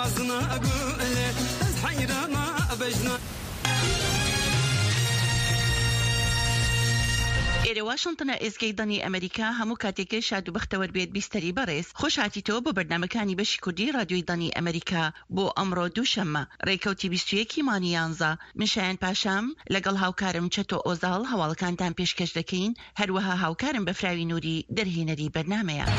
رازنا أقول از حيرنا بجنا ئێرە واشنتنە ئێزگەی ئەمریکا هەموو کاتێکی شاد و بەختەوەر بێت بیستەری بەڕێز خۆش هاتیتەوە بۆ بەرنامەکانی بەشی کوردی رادیۆی دانی ئەمریکا بۆ ئەمڕۆ دووشەممە ڕێکەوتی 21 مانی 11 منشایان پاشام لەگەڵ هاوکارم چەتۆ ئۆزاڵ هەواڵەکانتان پێشکەش دەکەین هەروەها هاوکارم بەفراوی نووری دەرهێنەری بەرنامەیە.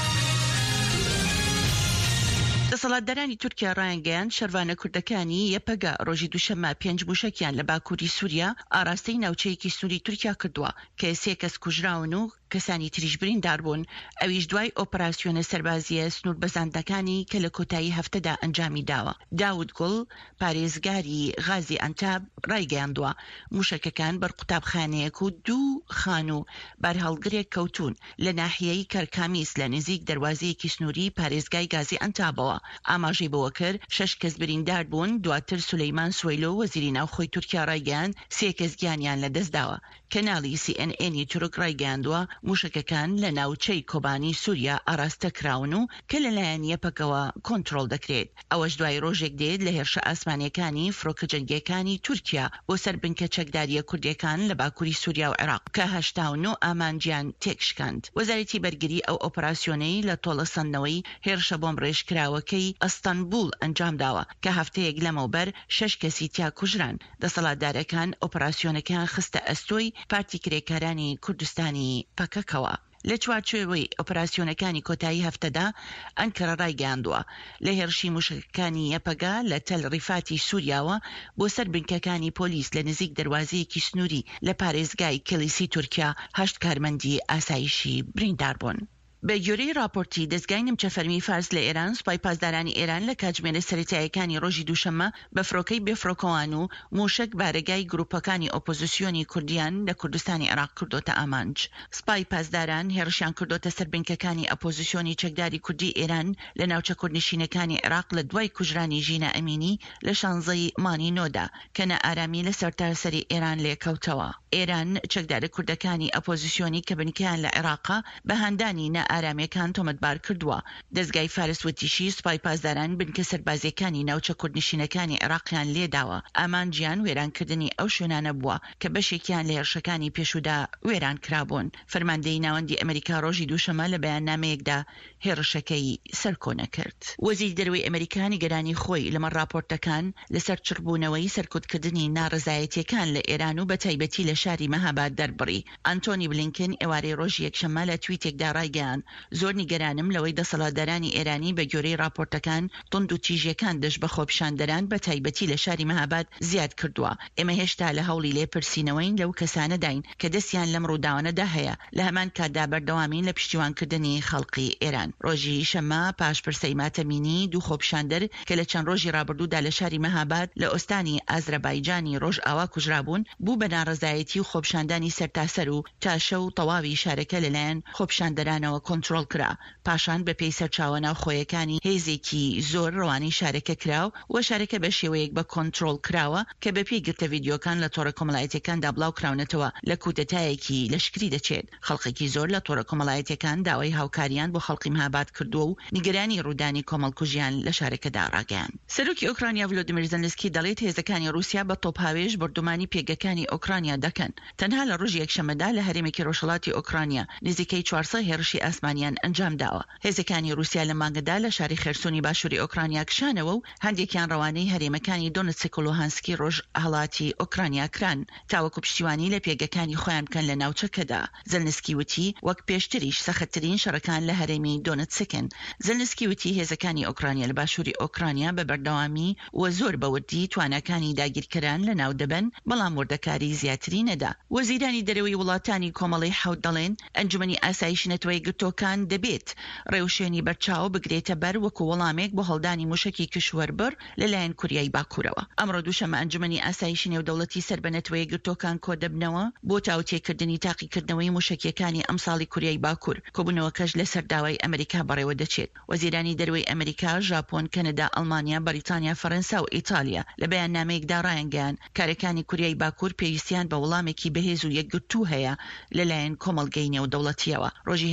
دەسەڵاتدارانی تورکیا ڕایانگەیاند شەروانە کوردەکانی یەپەگا ڕۆژی دووشەممە 5 موشکیان لە باکووری سووریا ئاراستەی ناوچەیەکی سنووری تورکیا کردووە کە 3 کەس کوژراون و کەسانی تریش بریندار بوون ئەویش دوای ئۆپراسیۆنە سەربازیە سنوور بەزاندەکانی کە لە کۆتایی هەفتەدا ئەنجامی داوە. داود گوڵ پارێزگاری غازی ئەنتاب ڕایگەیاندووە موشکەکان بەر قوتابخانەیەک و 2 خان و بەرهەڵگرێک کەوتون لە ناحیەی کەرکامیس لە نزیک دەواازەیەکی سنووری پارێزگای گازی ئەنتابەوە. ئاماژەی بەوە کرد 6 کەس بریندار بوون دواتر سولەیمان سوێلۆ وەزیری ناوخۆی تورکیا ڕایگەیاند 3 کەس گیانیان لەدەستداوە. کەناڵی CNN تورک ڕایگەیاندووە موشکەکان لە ناوچەی کۆبانی سووریا ئاراستە کراون و کە لەلایەن یەپەکەوە کۆنتڕۆڵ دەکرێت. ئەوەش دوای ڕۆژێک دێت لە هێرشە ئاسمانیەکانی فڕۆکە جەنگیەکانی تورکیا بۆ سەر بنکە چەکداریە کوردیەکان لە باکووری سووریا و عێراق کە 89 ئامانجیان تێکشکاند. وەزارەتی بەرگری ئەو ئۆپراسیۆنەی لە تۆڵەسەندنەوەی هێرشە بۆم ڕێژکراوەکەی ئەستانبول ئەنجام داوە کە هەفتەیەک لەمەوبەر 6 کەسی تیا کوژران. دەسەڵاتدارەکان ئۆپراسیۆنەکان خستە ئەستۆی پارتی کرێکارانی کوردستانی پەکەکەوە. لە چوارچێوەی ئۆپراسیۆنەکانی کۆتایی هەفتەدا ئەنکەرە ڕایگەیاندووە لە هێرشی موشکەکانی یەپەگا لە تەل ڕیفاتی سووریاوە بۆ سەر بنکەکانی پۆلیس لە نزیک دەواازەیەکی سنووری لە پارێزگای کلیسی تورکیا 8 کارمەندی ئاسایشی بریندار بوون. بە گوێرەی راپۆرتی دەستگای نیمچەفەرمی فارس لە ئێران سوپای پاسدارانی ئێران لە کاتژمێرە سەرەتاییەکانی ڕۆژی دووشەممە بە فڕۆکەی بێفڕۆکەوان و موشک بارەگای گروپەکانی ئۆپۆزیسیۆنی کوردیان لە کوردستانی عێراق کردۆتە ئامانج. سوپای پاسداران هێرشیان کردۆتە سەر بنکەکانی ئۆپۆزیسیۆنی چەکداری کوردی ئێران لە ناوچە کوردنشینەکانی عێراق لە دوای کوژرانی ژینە ئەمینی لە 16 مانی نۆدا کە نەئارامی لە سەرتاسەری ئێران لێکەوتەوە. ئێران چەکدارە کوردەکانی ئۆپۆزیسیۆنی کە بنکیان لە عێراقا بە هەندانی ئارامیەکان تۆمەتبار کردووە. دەستگای فارس وتیشی سوپای پاسداران بنکە سەربازیەکانی ناوچە کوردنشینەکانی عێراقیان لێداوە. ئامانجیان وێرانکردنی ئەو شوێنانە بووە کە بەشێکیان لە هێرشەکانی پێشودا وێران کرابوون. فەرماندەی ناوەندی ئەمریکا ڕۆژی دووشەممە لە بەیاننامەیەکدا هێرشەکەی سەرکۆنە کرد. وەزیری دەرەوەی ئەمریکانی گەرانی خۆی لەمە راپۆرتەکان لەسەر چڕبوونەوەی سەرکوتکردنی ناڕزایەتیەکان لە ئێران و بە تایبەتی لە شاری مەهاباد دەربڕی. ئەنتۆنی بلینکن ئێوارەی ڕۆژی یەکشەممە لە تویتێکدا ڕایگەیاند زۆر نیگەرانم لەوەی دەسەڵاتدارانی ئێرانی بە گوێرەی راپۆرتەکان تند و تیژیەکان دەست بە خۆپیشاندەران بە تایبەتی لە شاری مەهاباد زیاد کردووە. ئێمە هێشتا لە هەوڵی لێپرسینەوەین لەو کەسانەداین کە دەستیان لەم ڕووداوانەدا هەیە لە هەمان کاتدا بەردەوامین لە پشتیوانکردنی خەڵقی ئێران. ڕۆژی شەممە پاشپرسەی ماتەمینی 2 خۆپیشاندەر کە لە چەند ڕۆژی ڕابردوودا لە شاری مەهاباد لە ئۆستانی ئازرەبایجانی ڕۆژ ئاوا کوژرابوون بوو بە ناڕزایەتی و خۆپیشاندانی سەرتاسەر و تاشە و تەواوی شارەکە لەلایەن خۆپیشاندەرانەوە کۆنتڕۆڵ کرا. پاشان بە پێی سەرچاوە ناوخۆیەکانی هێزێکی زۆر ڕەوانی شارەکە کراو و شارەکە بە شێوەیەک بە کۆنتڕۆڵ کراوە کە بە پێی گرتە ڤیدیۆکان لە تۆڕە کۆمەڵایەتیەکاندا بڵاو کراونەتەوە لە کودەتایەکی لەشکری دەچێت. خەڵقێکی زۆر لە تۆڕە کۆمەڵایەتیەکان داوای هاوکاریان بۆ خەڵقی مەهاباد کردووە و نیگەرانی ڕوودانی کۆمەڵکوژیان لە شارەکەدا ڕاگەیاند. سەرۆکی ئۆکرانیا ڤلۆدیمیر زەلنسکی دەڵێت هێزەکانی رووسیا بە تۆپهاوێژ بردومانی پێگەکانی ئۆکرانیا دەکەن. تەنها لە ڕۆژی یەکشەممەدا لە هەرێمێکی ڕۆژهەڵاتی ئۆکرانیا نزیکەی 400 هێرشی ئاسمانیان ئەنجام داوە. هێزەکانی رووسیا لە مانگەدا لە شاری خێرسۆنی باشووری ئۆکرانیا کشانەوە و هەندێکیان ڕەوانەی هەرێمەکانی دۆنتسک و لوهانسکی ڕۆژهەڵاتی ئۆکرانیا کران تاوەکو پشتیوانی لە پێگەکانی خۆیان بکەن لە ناوچەکەدا. زەلنسکی وتی وەک پێشتریش سەختترین شەڕەکان لە هەرێمی دۆنتسکن. زەلنسکی وتی هێزەکانی ئۆکرانیا لە باشووری ئۆکرانیا بە بەردەوامی و زۆر بەوردی توانەکانی داگیرکەران لە ناو دەبن بەڵام وردەکاری زیاتری نەدا. وەزیرانی دەرەوەی وڵاتانی کۆمەڵی حەوت دەڵێن ئەنجومەنی ئاسایشی نەتەوەی گرتوەکان دەبێت ڕێوشێنی بەرچاو بگرێتە بەر وەکو وەڵامێک بۆ هەڵدانی موشکی کشوەربەر لەلایەن کوریای باکوورەوە. ئەمڕۆ دووشەممە ئەنجومەنی ئاسایشی نێودەوڵەتی سەر بە نەتەوەی گرتوەکان کۆ دەبنەوە بۆ تاوتێکردنی تاقیکردنەوەی موشکیەکانی ئەمساڵی کوریای باکوور کۆبوونەوەکەش لەسەر داوای ئەمریکا بەڕێوە دەچێت. وەزیرانی دەرەوەی ئەمریکا، ژاپۆن، کەنەدا، ئەڵمانیا، بەریتانیا، فەرەنسا و ئیتالیا لە بەیاننامەیەکدا ڕایانگەیان کارەکانی کوریای باکوور پێویستیان بە وەڵامێکی بەهێز و یەکگرتوو هەیە لەلایەن کۆمەڵگەی نێودەوڵەتیەوە. ڕۆژی هەینی کوریای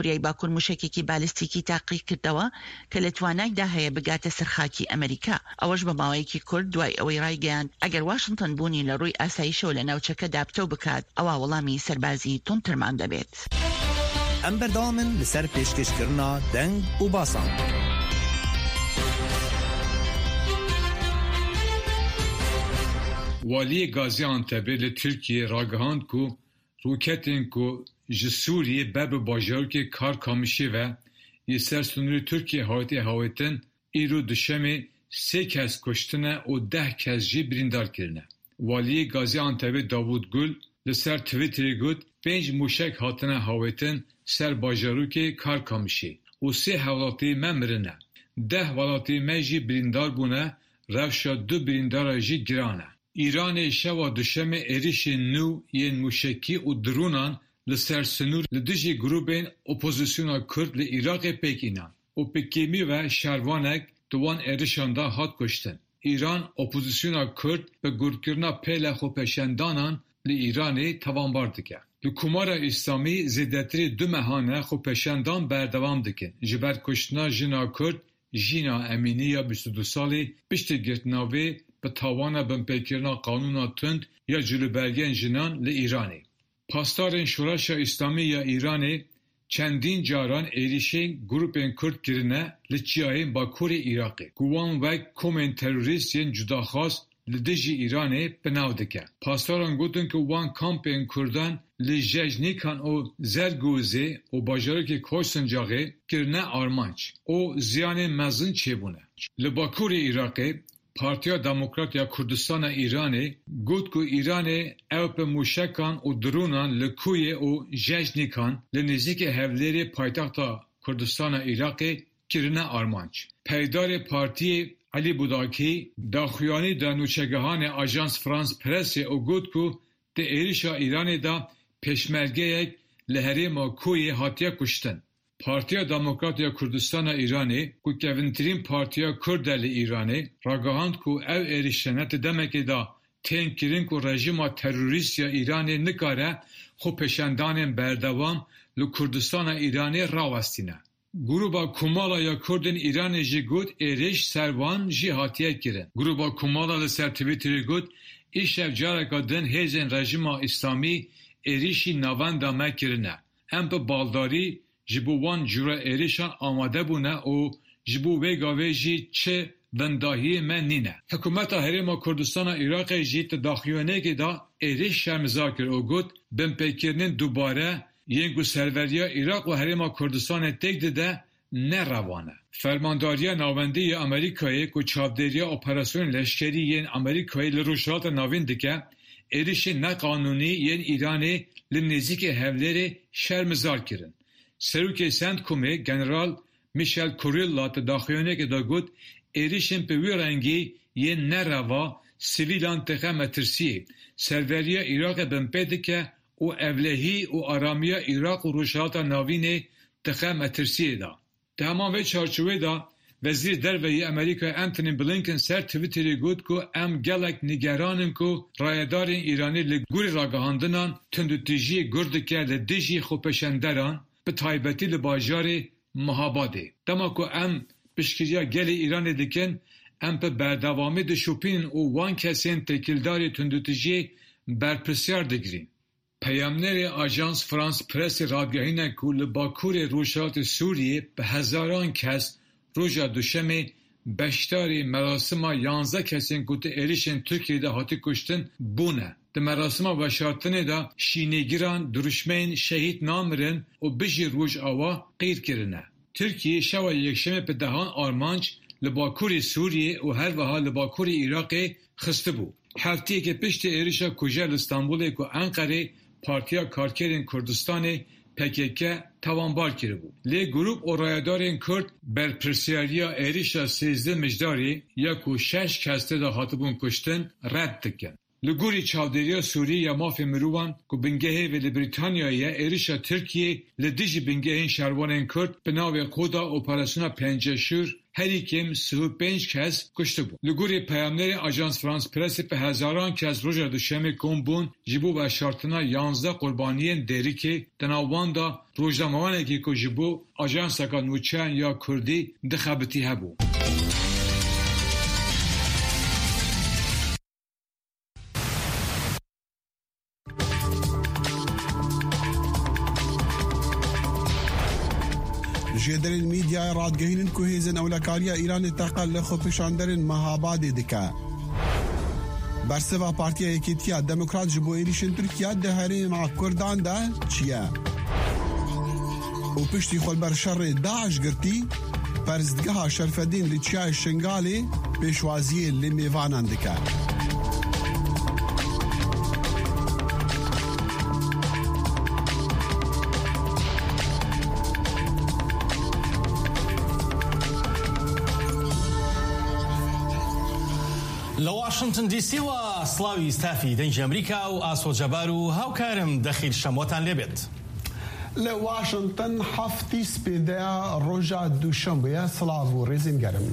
کوریای باکوور موشکێکی بالستیکی تاقی کردەوە کە لە توانایدا هەیە بگاتە سەرخاکی ئەمریکا. ئەوەش بە ماوەیەکی کورت دوای ئەوەی ڕایگەیاند ئەگەر واشنگتن بوونی لە ڕووی ئاسایشەوە لە ناوچەکەدا پتە بکات ئەوە وەڵامی سەربازی تونترمان دەبێت. ئەم بەردەوامن لەسەر پێشکەشکردنا دەنگ و باسان. والی گازیانتەبê li Tirkiye ragihand ku roketên ku ji Sûriyê ber bi bajarokê Karkamışê ve yê ser sunûrê Tirkiye hatî hewêtin, îro duşemê 3 kes kuştine û 10 kes jî birîndar kirine. Waliyê Gaziantepê Davud Gul li ser Twitterê got 5 mûşek hatine hewêtin ser bajarokê Karkamışê û 3 hewelatiyê me mirine. 10 welatiyê me jî birîndar bûne, rewşa 2 birîndara jî giran e. İranê şewa duşemê êrişên nû yên mûşekî û dronan li ser sunûr li dijî grûpên opozisyona Kurd li Iraqê pêk înan û pêkêmî ve şervanek di wan êrişan de hat kuştin. İran opozisyona Kurd bi gurtkirina pêla xwepeşandanan li Iranê tawanbar dike. Li Komara İslamî zêdetirê 2 mehane xwepeşandan berdewam dikin ji ber kuştina jina Kurd Jîna Emînî ya 22 salî piştî girtina wê bi tawana binpêkirina qanûna tund ya cilûbergên jinan li Îranê. Pastarên Şoreşa İslamî ya Îranê çendîn caran êrişên grûpên Kurd kirine li çiyayên Bakurê Iraqê ku wan wek komên terorîst yên cudaxwaz li dijî Îranê binav dike. Pastaran gotin ku wan kampên Kurdan li Jejnikan û Zergozê û bajarokê Koşsincaqê kirine armanc û ziyanên mezin çêbûne. Li Bakurê Iraqê Partiya Demokrat ya Kurdistana Îranê got ku Îranê ew bi mûşekan û dronan li Kuyê û Jejnikan li nêzîkê hevlêrê paytexta Kurdistana Iraqê kirine armanc. Peydarê partiyê Elî Budakî daxuyanî da nûçegehanê Ajans France Presse û got ku di êrişa Îranê da pêşmergeyek li herêma Kuyê hatiye kuştin. Partiya Demokrat ya Kurdistana Îranê ku kevintirîn partiya Kurd e li Îranê ragihand ku ev êrişenetê demekê da tên kirin ku rejima terorîst ya Îranê nikare xwepeşandanên berdewam li Kurdistana Îranê rawestîne. Grupa Komala ya Kurdên Îranê jî got êriş servan jî hatiye kirin. Grupa Komala li ser Twitterê got îşev careka din hêzên rejima İslamî êrişî navenda me kirine. Em bi baldarî ji bo wan cure êrişan amade bûne û ji bo vê gavê jî çi bendahiyê me nîne. Hikûmeta Herêma Kurdistana Iraqê jî di daxuyanekê da êriş şermizar kir û got binpêkirinin dubare yên ku serveriya Iraq û Herêma Kurdistanê têk dide ne revan e. Fermandariya navendî ya Amerîkayê ku çavdêriya operasyonên leşkerî yên Amerîkayê li Rojhilata Navîn dike, êrişên neqanûnî yên Îranê li nêzîkê hevlêrê şermizar kirin. Serokê Centcomê General Michel Kurilla di daxuyanekê da got êrişên bi wî rengî yên nereva sivîlan dixe metirsiyê, serveriya Iraqê binpê dike û evlehî û aramiya Iraq û Rojhilata Navînê dixe metirsiyê da. Di heman vê çarçovê da Vezîr Derveyî Amerîkayê Anthony Blinken ser Twitterê got ku em gelek nîgeranin ku rayedarên Îranî li gurê ragihandinan tundutijiyê gur dike li dijî xwepeşanderan bi taybetî li bajarê Mehabadê. Dema ku em piştgiriya gelê Îranê dikin, em bi berdewamî dişopînin û wan kesên têkildarê tundutijiyê berpirsiyar digirîn. Peyamnerê Ajans France Presse ragihîne ku li Bakurê Rojhilatê Sûriyê bi hezaran kes roja duşemê beşdarê merasima 11 kesên ku di êrişên Tirkiyeyê de hatî kuştin bûne. Di merasima veşartinê da şînêgiran duruşmeyên şehîd namirin û bijî Rojava qîr kirine. Tirkiye şewa yekşemê bi dehan armanc li Bakurê Sûriyê û her wiha li Bakurê Iraqê xistibû. Hefteyekê piştî êrişa kujer li Stenbolê ku Enqerê Partiya Karkerên Kurdistanê PKK tawanbar kiribû. Lê grup û rayedarên Kurd berpirsyariya êrişa 13 mijdarê ya ku 6 kes tê de hatibûn kuştin red dikin. Li gorî çavdêriya Sûriyê ya mafê mirovan ku bingehê vê li Brîtanyayê êrişa Tirkiye li dijî bingehên şervanên Kurd bi navê xwe da operasyona Penceşûr هری کم 35 کس کشته بو. لگوری پیامنر آژانس فرانس پرس به هزاران کس روز دوشنبه کمبون جبو و شرطنا 11 قربانیان دری که دناوان دا روزنامه‌وانه که جبو آژانس نوچان یا کردی دخابتی هبو. جدرین میدیا رادگهین کوهیزن اولکاریا ایران تقل لخو پیشاندرین مهاباد دکا برسوا پارتیا یکیتیا دموکرات جبو ایریشن ترکیه ده هری مع کردان ده چیه و پشتی خول بر شر داعش گرتی پرزدگاه شرفدین لچیای شنگالی پیشوازی لمیوانان دکا واشنطن دي سي وصلاوي ستافي دنج امريكا واسو جبارو هاوكارم دخيل شموتان لبيت لواشنطن حفتي سبيدا روجا دوشنبه سلاو ريزين گرم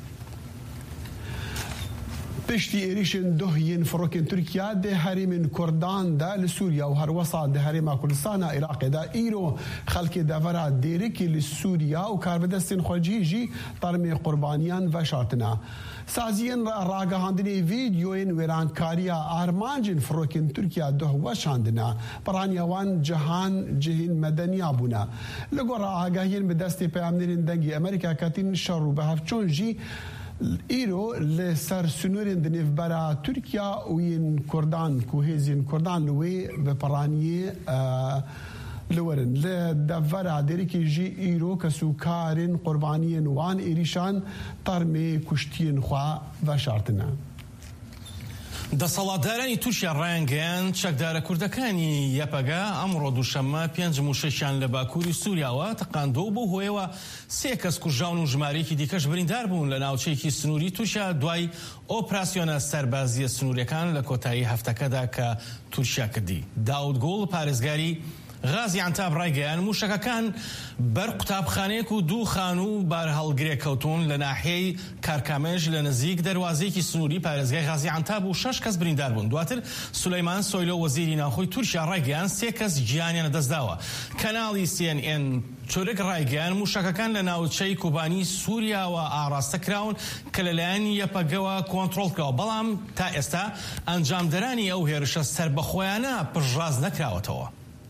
پشتی ایریشن دوهین فروکن ترکیه ده حریم کردان ده لسوریا و هر وسط ده حریم کردستان عراق ده ایرو خلق دورا دیرکی لسوریا و کاربدستین خواجیجی طرم قربانیان و شارتنا سازین راگهاندنی ویدیوین ویرانکاریا آرمانجین فروکن ترکیه ده وشاندنا برانیوان جهان جهین مدنی آبونا لگو راگهین به دست پیامنرین دنگی امریکا کتین شروع به هفچون جی ایرو لسر سنورین دنیف برا ترکیا وین کردان کوهیزین کردان لوی بپرانی لورن لدفر دیرکی جی ایرو کسوکارین قربانین وان ایریشان طرمی کشتین خوا و شارتنا دەسەڵاتدارانی تووشیان ڕایانگەیان چەکدارە کوردەکانی یەپەگا ئەمڕۆ دووشەممە 5 و 6یان لە باکووری سووریاوە تەقاندۆ بۆ هۆیەوە 3 کەس کوژراون و ژمارەیەکی دیکەش بریندار بوون لە ناوچەیەکی سنووری تووشیا دوای ئۆپراسیۆنە سەربازیە سنووریەکان لە کۆتایی هەفتەکەدا کە تورکیا کردی. داود گوڵ پارێزگاری غازی عنتاب ڕایگەیان موشەکەکان بەر قوتابخانەیەک و دوو خان و بار هەڵگرێ کەوتون لە ناحیەی کارکامێژ لە نزیک دەروازەیەکی سنووری پارێزگای غازی عنتاب و 6 کەس بریندار بوون. دواتر سولەیمان سۆیلۆ وەزیری ناوخۆی تورکیا ڕایگەیان 3 کەس گیانیان دەستداوە. کەناڵی CNN چۆرێک ڕایگەیان موشەکەکان لە ناوچەی کوبانی سووریاوە ئاڕاستە کراون کە لەلایەن یەپەگەوە کۆنتڕۆڵ کراوە بەڵام تا ئێستا ئەنجامدەرانی ئەو هێرشە سربەخۆیانە پشتڕاست نەکراوەتەوە.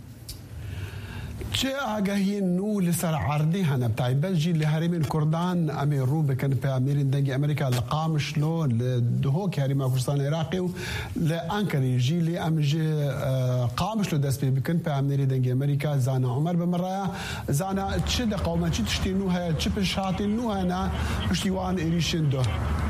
چه آگاهی نو لسر عرضی هنب تای بلجی لحریم کردان امی رو بکن پیامنرین دنگی امریکا لقامش لو لدهو که حریم کردستان عراقی و لانکری جی لی امج قامش لو دست بکن پیامنرین دنگی امریکا زانا عمر بمرایا زانا چه دقومه چه تشتی نو های چه پشاتی نو هنا پشتیوان ایریشن دو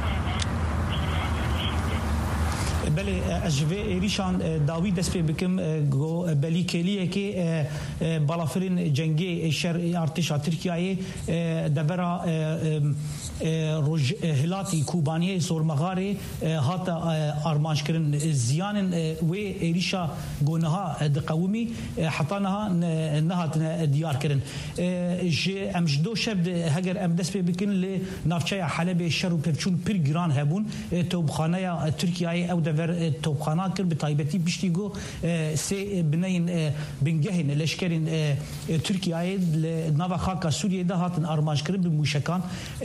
بله اجوه ایریشان داوی دست پی بکم گو بلی کلیه که بالافرین جنگی شر ارتش ترکیه دبرا روج هلاتی کوبانیه سورمغاری هات آرمانش کردن زیان و ایریشا گونها دقومی حتی نهات دیار کردن ج امجدو شب هگر ام دست پی بکن ل نافچه حلب شر و پرچون پر گران هبون توبخانه ترکیه او دور توبخانه کرد به تایبتی بشتیگو سه بنین بنگهن لشکرین ترکیه نوا خاک سوریه ده هاتن آرمانش کرد به موشکان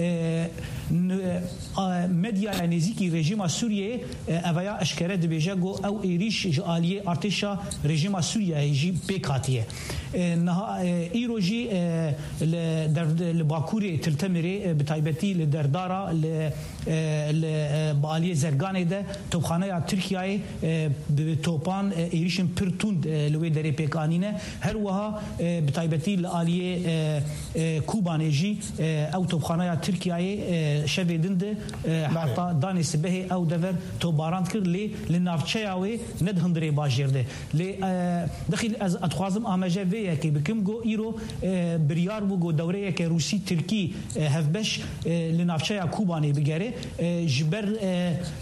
مدیا نزیکی رژیم سوریه اویا اشکره دبیجه گو او ایریش جالیه ارتشا رژیم سوریه جی پیکاتیه نه ایروجی لباکوری تلتمری بتایبتی لدردارا لبالیه زرگانه ده توبخانه ترکیه بتوپان ایریشن پرتوند لوی دری پیکانینه هر وها بتایبتی لالیه کوبانجی او توبخانه ترکیه شویدنده حتی دانش به او دور توبارند کرد لی لنافچه اوی ند هندری باجرده لی دخیل از اتخوازم آمجه ویه که بکم گو ایرو بریار بو گو دوره که روسی ترکی هفبش لنافچه کوبانی بگره جبر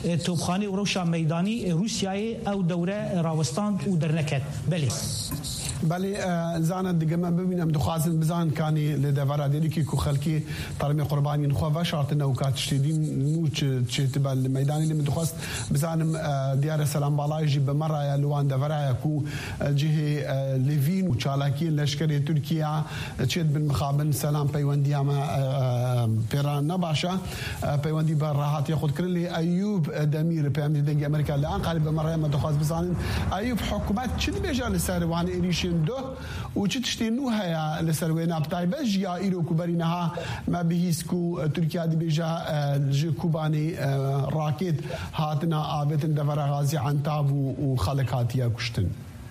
توبخانه و روشا میدانی روسیای او دوره راوستان و درنکت بله بله زانه دیگه من ببینم دخوازن بزن کانی لدورا دیدی که خلکی ترمی قربانی خو و شرط نوکات شدیدین نو چه تبل میدانی لم دخواست بزنم دیار سلام بالایجی به مرا لوان دورا کو جهه لیوین و چالاکی لشکری ترکیه چید بالمخابن سلام پیوندی اما پیران نباشه پیوندی بر راحت خود کرلی ایوب دمیر پیامدی دنگ امریکا الان قالب به مرا ما دخواست بزنن ایوب حکومت چی بیجال سروان ایریشن دو و چی تشتینو هيا لسروينا بتاعي بس جا إيرو كوبرينها ما بيسكو تركيا دي بيجا كوباني راكيت هاتنا آبتن دفر غازي عن تابو وخلق هاتيا كشتن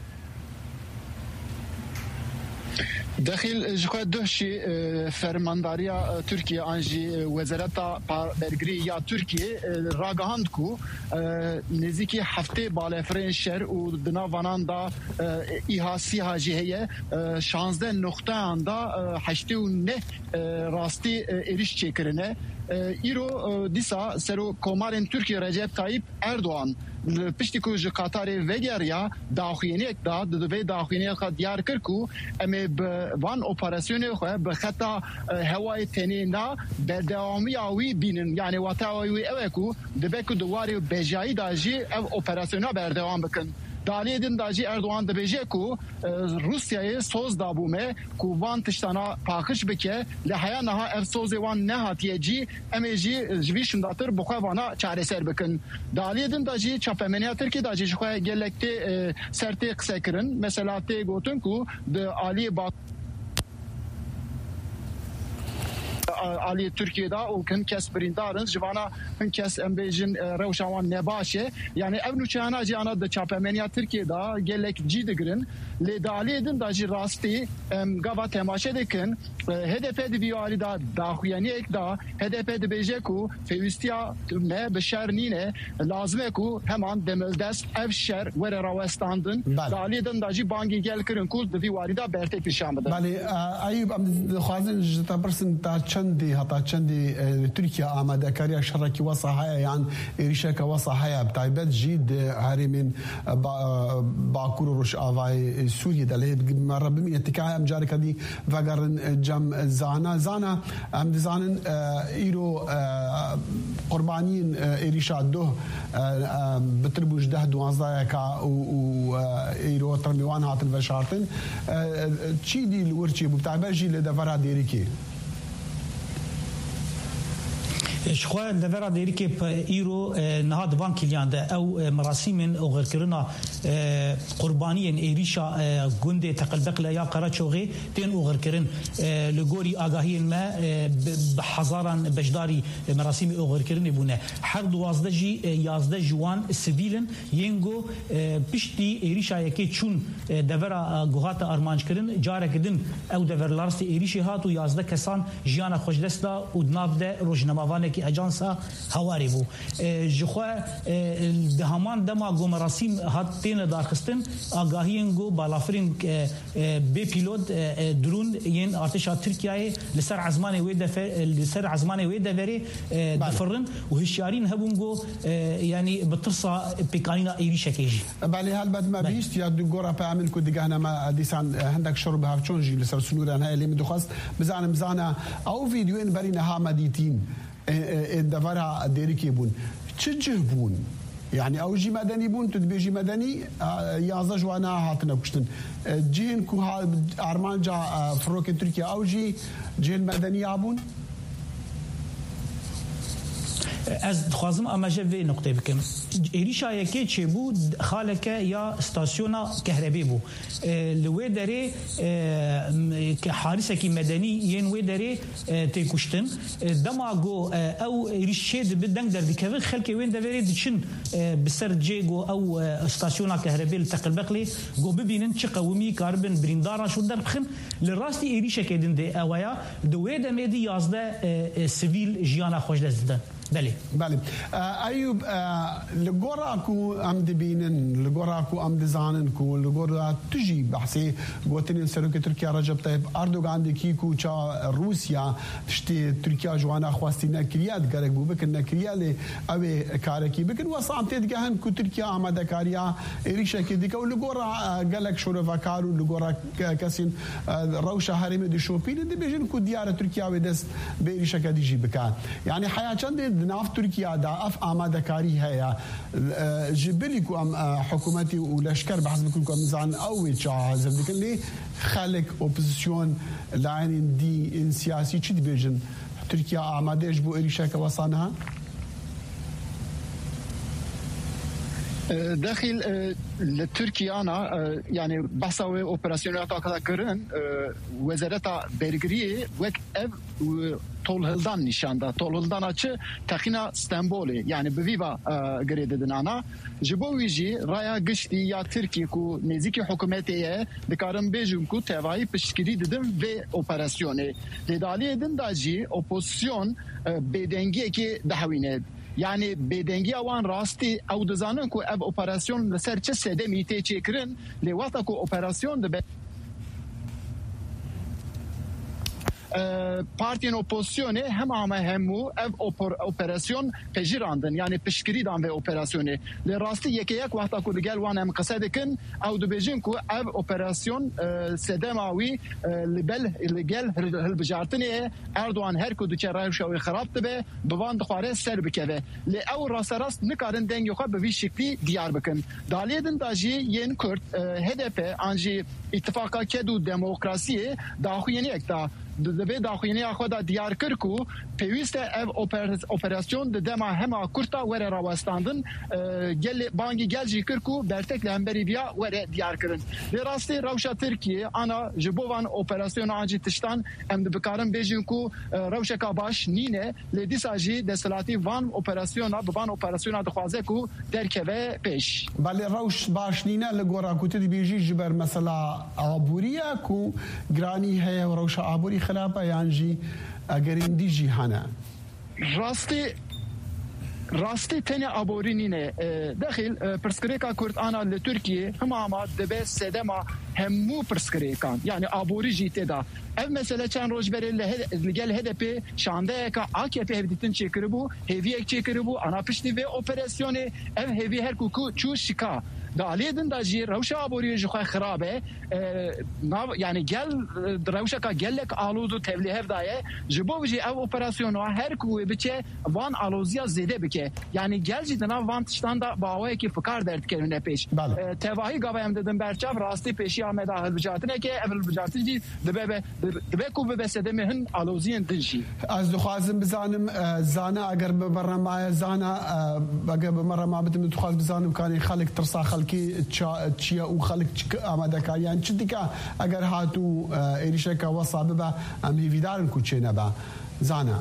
داخل جخوا دوشي فرمانداريا تركيا انجي وزارتا برگري يا تركيا راگهاندكو نزيكي هفته بالافرين شهر و دناوانان دا ايهاسي هاجي هي 16 نقطه اندا 89 راستي اريش چيكرنه ایرو دیسا سرو کومارن ترکیه رجب طایب اردوغان پشتی کو ژ قطر وگریا داخوینیک دا دوی داخوینیک دیار کرکو امی وان اپراسیون خو به خطا هوای تنینا بردوامی اوی بینن یعنی واتاوی اوکو دبکو دواری بجایی داجی او اپراسیونا بردوام بکن دالیدن داجی اردوغان دبیجه کو روسیای سوز دابومه کو وان تشتانا پاخش بکه لحیا نها افسوز وان نهاتیه جی امیجی جویشون داتر بخواه وانا چاره سر بکن دالیدن داجی چاپمنیا ترکی داجی جخواه گلکتی سرتی قصه کرن مثلا تی گوتن کو ده آلی با عالی ترکیه دا و کن کس بریندارن جوانا کن کس امبیجن روشوان نباشه یعنی ابنو چانا جانا د چاپمنیا ترکیه دا گلک جی دگرن لدالی دن دا جی راستی گاوا تماشه دکن هدف دیواری دا داخویانی اک دا هدف دی بیجه کو فیوستیا نه بشر نینه لازمه کو همان دملدست اف شر ور راوستاندن دالی دن دا جی بانگی گل کرن کو دیواری دا برتک نشان بده بله ایوب ام خوازن جتا پرسن تا چندی حتی چندی ترکیه آماده کاری شرکی وصاحه یعنی ریشک وصاحه بتایبت جید هرمین باکور روش آوای سوریه دلیه مرة بمية تكاية مجارك هذه فقرن جم زانا هم دزانن إيرو قربانين إيريشا ده بتربوش ده دوانزايا كا و إيرو ترميوان هاتن وشارتن چي دي الورشي بتاعبه جي لدفرها ديريكي شخوا دفرا دیری که ایرو نهاد وان کلیانده او مراسم او غیرکرنا قربانی ایریشا گنده تقلبق لیا قراچوغی تین او غیرکرن لگوری آگاهی ما بحزاران بجداری مراسم او غیرکرنی بونه هر 12 جی 11 جوان سیویلن ینگو پشتی ایریشا یکی چون دفرا گوهات ارمانج کرن جاره کدن او دفر لارست ایریشی هات و 11 کسان جیان خوشدستا و دناف ده روزنامه‌وانه کی اجانسا هواری بو جخوا دهمان دما گو مراسم هات تین دارخستن آگاهین گو بالافرین بی پیلوت درون ین ارتش ترکیه لسر عزمان وی دفری دفرن و هشیارین هبون گو یعنی بترصا پیکانینا ایریشا کیجی بله هل بد ما بیست یا دو گورا پیامل کو دیگه ما دیسان هندک شرب هفچونجی لسر سنوران های لیمی دخواست بزانم او ویدیوین برین ها مدیتین دفرها ديريكي بون تشجه بون يعني او جي مدني بون تدبيجي مدني يازج وانا هاتنا كشتن جين كو ارمان جا فروك تركيا او جي جين مدني ابون از خوازم اماجه وی نقطه بکم ایریشا یکی چه بود خالک یا استاسیونا کهربی بو لوی داره که حارسه کی مدنی ین وی داره تکشتن دماغو او ایریش شد بدنگ در دکوی خلک وین دوری دچن بسر جیگو او استاسیونا کهربی تقلبقلی گو ببینن چه قومی کاربن بریندارا شو در بخن لراستی ایریشا کدن ده اویا دوی دمدی 11 سیویل جیانا خوش دزدن بله ایوب لگوراکو ام دبینن لگوراکو ام دزانن کو لگورا تجی بحثی گوتنین سروک ترکیه رجب طیب اردوغان دکی کو چا روسیا تشتی ترکیه جوانا خواستی نکریات گرگ بو بکن نکریال اوی کارکی بکن وصامتید گهن کو ترکیه آماده کاریا ایریشا که دیگه لگورا گلک شروع وکارو لگورا کسین روش هرم دی شوپین دی بیجن کو دیار ترکیه و دست به ایریشا که دیجی بکن یعنی حیات چند ناف تركيا دا اف آماده كاري هيا جبلكم ام حكومتي ولشكر بحسب كلكم مزعن قوي تشا زبدك اللي خلق اوبوزيسيون لعين دي ان سياسي تشد بيجن تركيا آماده اجبو اريشا كوصانها داخل لتركيا أنا يعني بحثوا أوبراسيونات كذا كرن وزارة بلغرية وك طول هلدان نشاندا طول هلدان أشي تخينا اسطنبول يعني بفيبا قريدة دنانا جبويجي رايا قشتي يا تركيا كو نزيكي حكومتيه دكارن بيجون كو تواي بشكري ددم في أوبراسيوني لدالي دن داجي أوبوزيسيون بدنگي كي دحوينه يعني بدنگي اوان راستي او دزانن كو اب اوبراسيون لسر چه سده ميته چكرن لواتا كو اوبراسيون ده partiyên opozisyonê hemû ev operasyon pejirandin yani piştgirîdan vê operasyonê lê rastî yekeyek wexta ku digel wan em qise dikin ew dibêjin ku ev operasyon sedema wî li gel hilbijartinê Erdoğan her ku diçe rewşa wê xirab dibe bi wan dixware ser bikeve lê ew rasterast nikarin dengê xwe bi vî şeklî diyar bikin daliyê din da jî yên Kurd HDP an jî îtifaka ked û demokrasiyê daxuyeniyek da دبی داخلی خدا دیار کرکو پیوسته اف اپراسیون د دما هما کورتا وره راوستاندن گل بانگی گلجی کرکو برتک لهمبری بیا وره دیار کرن به راستی روشا ترکیه انا جبوان اپراسیون انجی تشتان ام د بکارم بیجن کو روشا کا باش نینه لدیساجی د سلاتی وان اپراسیون بوان اپراسیون د خوازه کو درکوه پیش بله روش باش نینه لگورا کو تی بیجی جبر مثلا عبوریا کو گرانی ہے روشا عبوری خلافه یانجی اگر اندی جهانه راستی تنه ابورینینه داخل پرسکریکا کورد آنا لترکیه همه دبه سدما همو پرسکریکان یعنی ابوری جیته دا ev mesele çen roj beri gel HDP şande ka AKP hevditin çekiri bu heviyek çekiri bu ana pişti ve operasyonu ev hevi her kuku çu şika da aliyedin da jir ravşa aboriye jukha kharabe yani gel ravşa ka gellek aludu tevli hevdaye jibovji ev operasyonu her ku biçe van alozya zede bike yani gelcidina van tiştanda bawa ki fikar dert kelune peş tevahi gavayem dedim berçav rasti peşi Ahmet ahıl bicatine ki evvel bicatine debe دبکو به بسده مهن آلوزین دنشی. از دخوازم بزنم زانه اگر ببرنامه زانه اگر ببرنامه بدم دخواز بزنم کاری خالق ترسا خالقی چیا او خالق آماده کاریان چی دیگه اگر هاتو ایریشه که وصابه با امی ویدارن کوچه نبا زانه.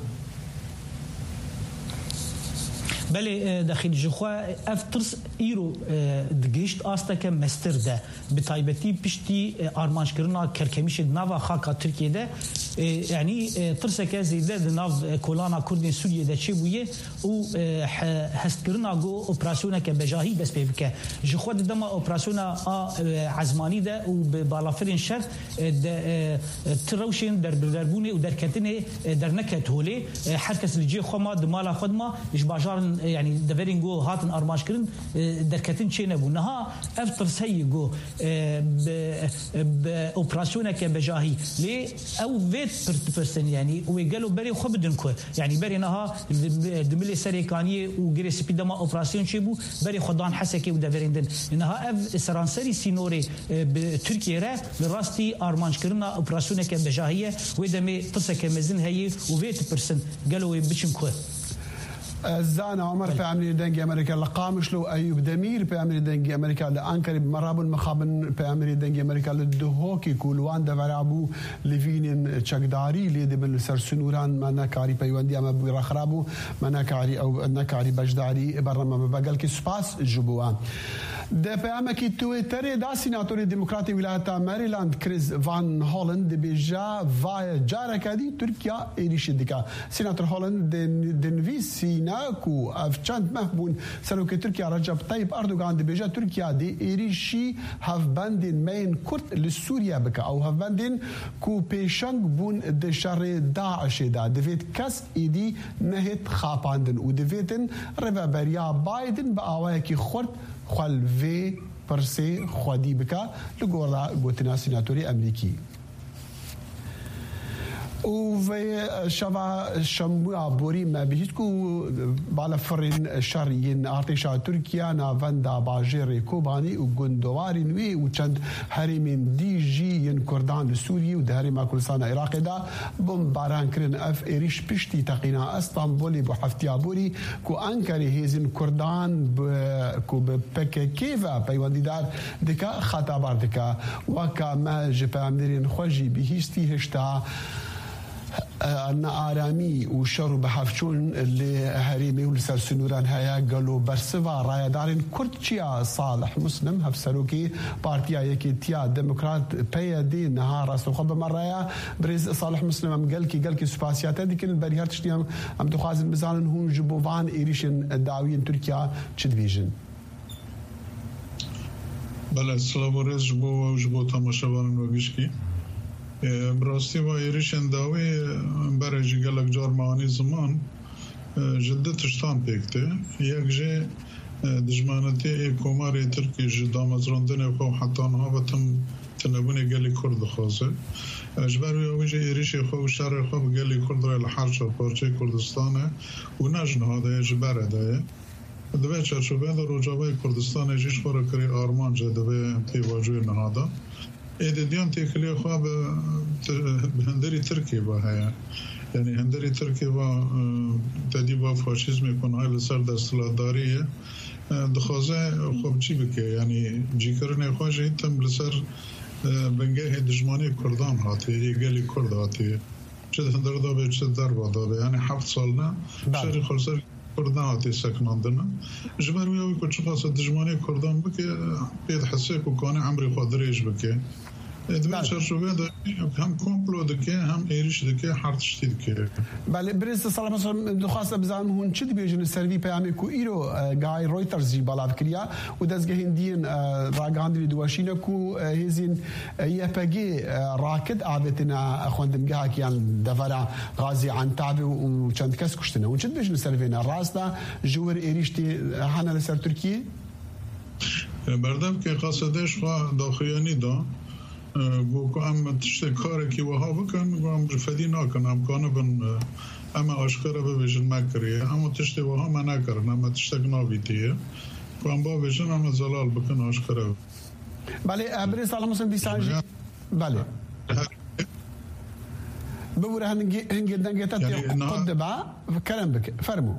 بله داخل جخوا افترس ایرو دگیشت آسته که مستر ده به تایبتی پشتی آرمانش کردن کرکمیش نوا خاک ترکیه ده یعنی ترس که زیده ناو کولانا کردن سوریه ده چه بویه و هست کردن گو اپراسیونه که بجاهی دست بکه جخوا دم اپراسیونه عزمانی ده و به بالافرین شر تروشین در دربونه و در کتنه در نکت هوله هر کس لجی خو ما دمالا خود ما اش باجارن يعني دفرينجو هاتن أرماش كرن دركتين شيء نبونها أفتر سيجو بأوبراسيونه كبجاهي ليه أو فيت برسن يعني ويقالوا بري خبدنكو يعني بري نها دملي سريكانية وجريس بيدما أوبراسيون شيبو بري خدان حسكي ودفريندن إنها أف سرانسري سينوري بتركيا را لراستي أرماش كرنا أوبراسيونه كبجاهية ويدمي تسك مزن هي وفيت برسن قالوا بيشنكو زانا عمر في عملية دنجي أمريكا لقامش له أيوب دمير في عملية دنجي أمريكا لأنكر بمراب المخابن في عملية دنجي أمريكا للدهوكي كولوان دفرابو لفين تشكداري ليدي بالسر سنوران ما نكاري بيواندي أما برخرابو ما نكاري أو نكاري بجداري برما بقال كي سباس جبوان د پیامکی تویتر دا سیناتور دموکراتی ولایت مریلند کریس وان هالند بیجا وای جارکادی ترکیه ایریش دیکا سیناتور هالند دنویسینا کو افچند محبون سروک ترکیه رجب طیب اردوغان بیجا ترکیه دی ایریشی هفبندین مین کرد لسوریا بکا او هفبندین کو پیشنگ بون د شر داعش دا دویت کس ایدی نهت خاپاندن و دویتن ربابریا بایدن با آوائه کی خورد خلوی پرسه خودی بکا لگورا گوتنا سیناتوری امریکی و شوا شموع بوری ما بهیت کو بالا فرین شرین ارتشا ترکیه ناوندا باجر کوبانی و گندوارین وی و چند حریم دی جی ین کردان سوریه و دهریم کردستان عراق دا بمباران کرن اف ایریش پشتی تقینا استانبولی بو هفته بوری کو انکاری هیزن کردان کو به پککی و پیوندیدار دکا خطابار دکا وکا ما جپامدرین خوشی بهیستی هشتا أن آرامي وشرب بحفشون لهريمي ولسر سنوران هيا قالوا برسوا رايا دارين كرتشيا صالح مسلم هفسروكي بارتيا يكي تيا ديمقراط بيا دي نهار سوخب مرة بريز صالح مسلم ام قالكي سباسيات هذيك البريهات تشتي ام تخازن بزانن هون جبوفان إيريشن داوين تركيا تشدفيجن بله السلام عليكم جبو تماشاوان وگشکی براستی و ایریشن داوی برای جگلک جار معانی زمان جده تشتان پیکته یک جه دجمانتی کماری ترکی جدا مزراندن و حتی آنها و تنبونی گلی کرد خوزه اجبروی اویجه ایریش خواه و شهر خواه گلی کرد رای لحرچ و پارچه کردستانه و نجنها ده اجبره ده دوی چرچوبه ده روجابه کردستان جیش خورا کری آرمان جه دوی تیواجوی نهاده ایدیان تیکلی خواه به هندری ترکی با هیا یعنی هندری ترکی با تدی با فاشیزم کنهای لسر دستلاداریه دخوازه خوب چی بکه یعنی جیکرن خواه جهیتم لسر بنگه دجمانی کردان هاتی یه گلی کرد هاتی چه هندر دابه چه در با دابه یعنی 7 سال نه شهری خلصر کردان هاتی سکناندنه جبروی اوی که چه خاصه دجمانی کردان بکه بید حسه که کانه عمری خواه دریج بکه دوی چرچوبه ده هم کمپلو دکه هم ایریش دکه حرتشتی دکه بله برز صلاح مثلا دخواسته بزنم هون چی بیجن سروی پیامی کو ایرو گای رویترز جی بالاف کریا و دزگه هندین راگاندی دواشینه کو هزین یپگی راکد آبتنا خوندن گه کیان دفرا غازی عنتابه و چند کس کشتنه و چی بیجن سروینا راستا جور ایریشتی هنه لسر ترکیه بردم که قصدش خواه داخلیانی دا گو ام تشت کاری که وها بکن گو ام رفدی نکن ام کانو بن اما آشکاره ببیشن مکریه اما تشت وها من نکرن اما تشت نابیتیه گو ام با بیشن اما زلال بکن آشکاره بله بری سلام حسین دیسانجی بله ببوره هنگی دنگیتت قد با کلم بک فرمو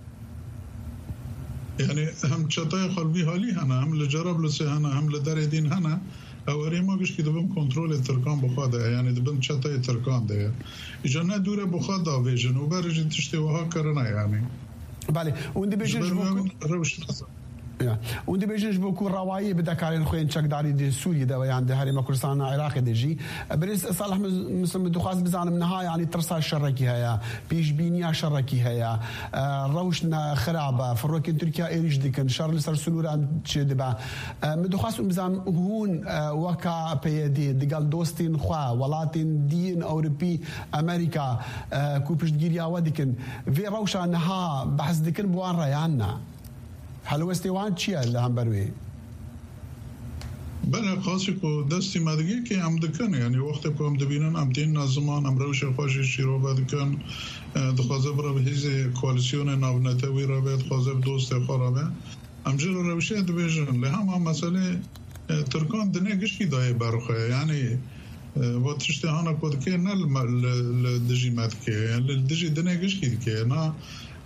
یعنی هم چطای قلبی حالی هنه هم لجرب لسه هنه هم لدر دین هنه اولی ما گوش که دبم کنترل ترکان بخواده یعنی دبم چطای ترکان ده ایجا نه دوره بخواده ویژن و برجی تشتی وها کرنه یعنی بله اون دی بیشنش بکن اون دی بیشنش بکن روایی بدکارین خوین چکداری دی سوریه ده و یعنی ده هریم کردستان عراق ده جی بریز صالح مسلم دخواست بزانم نها یعنی ترسا شرکی هیا پیش بینیا شرکی هیا روشنا خرابه فروکن ترکیه ایریش دیکن شر لسر سنوران چه دبا مدخواست بزانم هون وکا پیدی دیگل دوستین خواه ولاتین دین اوروپی امریکا کوپشت گیریا و دیکن وی روشا نها بحث دیکن بوان رایاننا هلو استوان چیه لهم بروی؟ بله خاصی که دستی مدگی که هم دکن یعنی وقتی که هم دبینن هم دین نظمان هم روش خوشی شیرو بدکن دخوازه برا به هیز کوالیسیون ناونتوی را بید خوازه دوست خواه به همجر روشه دبیجن لهم هم مسئله ترکان دنه گشکی دای برخواه یعنی و تشتهانا کود که نه لدجی مد که یعنی لدجی دنه گشکی که نه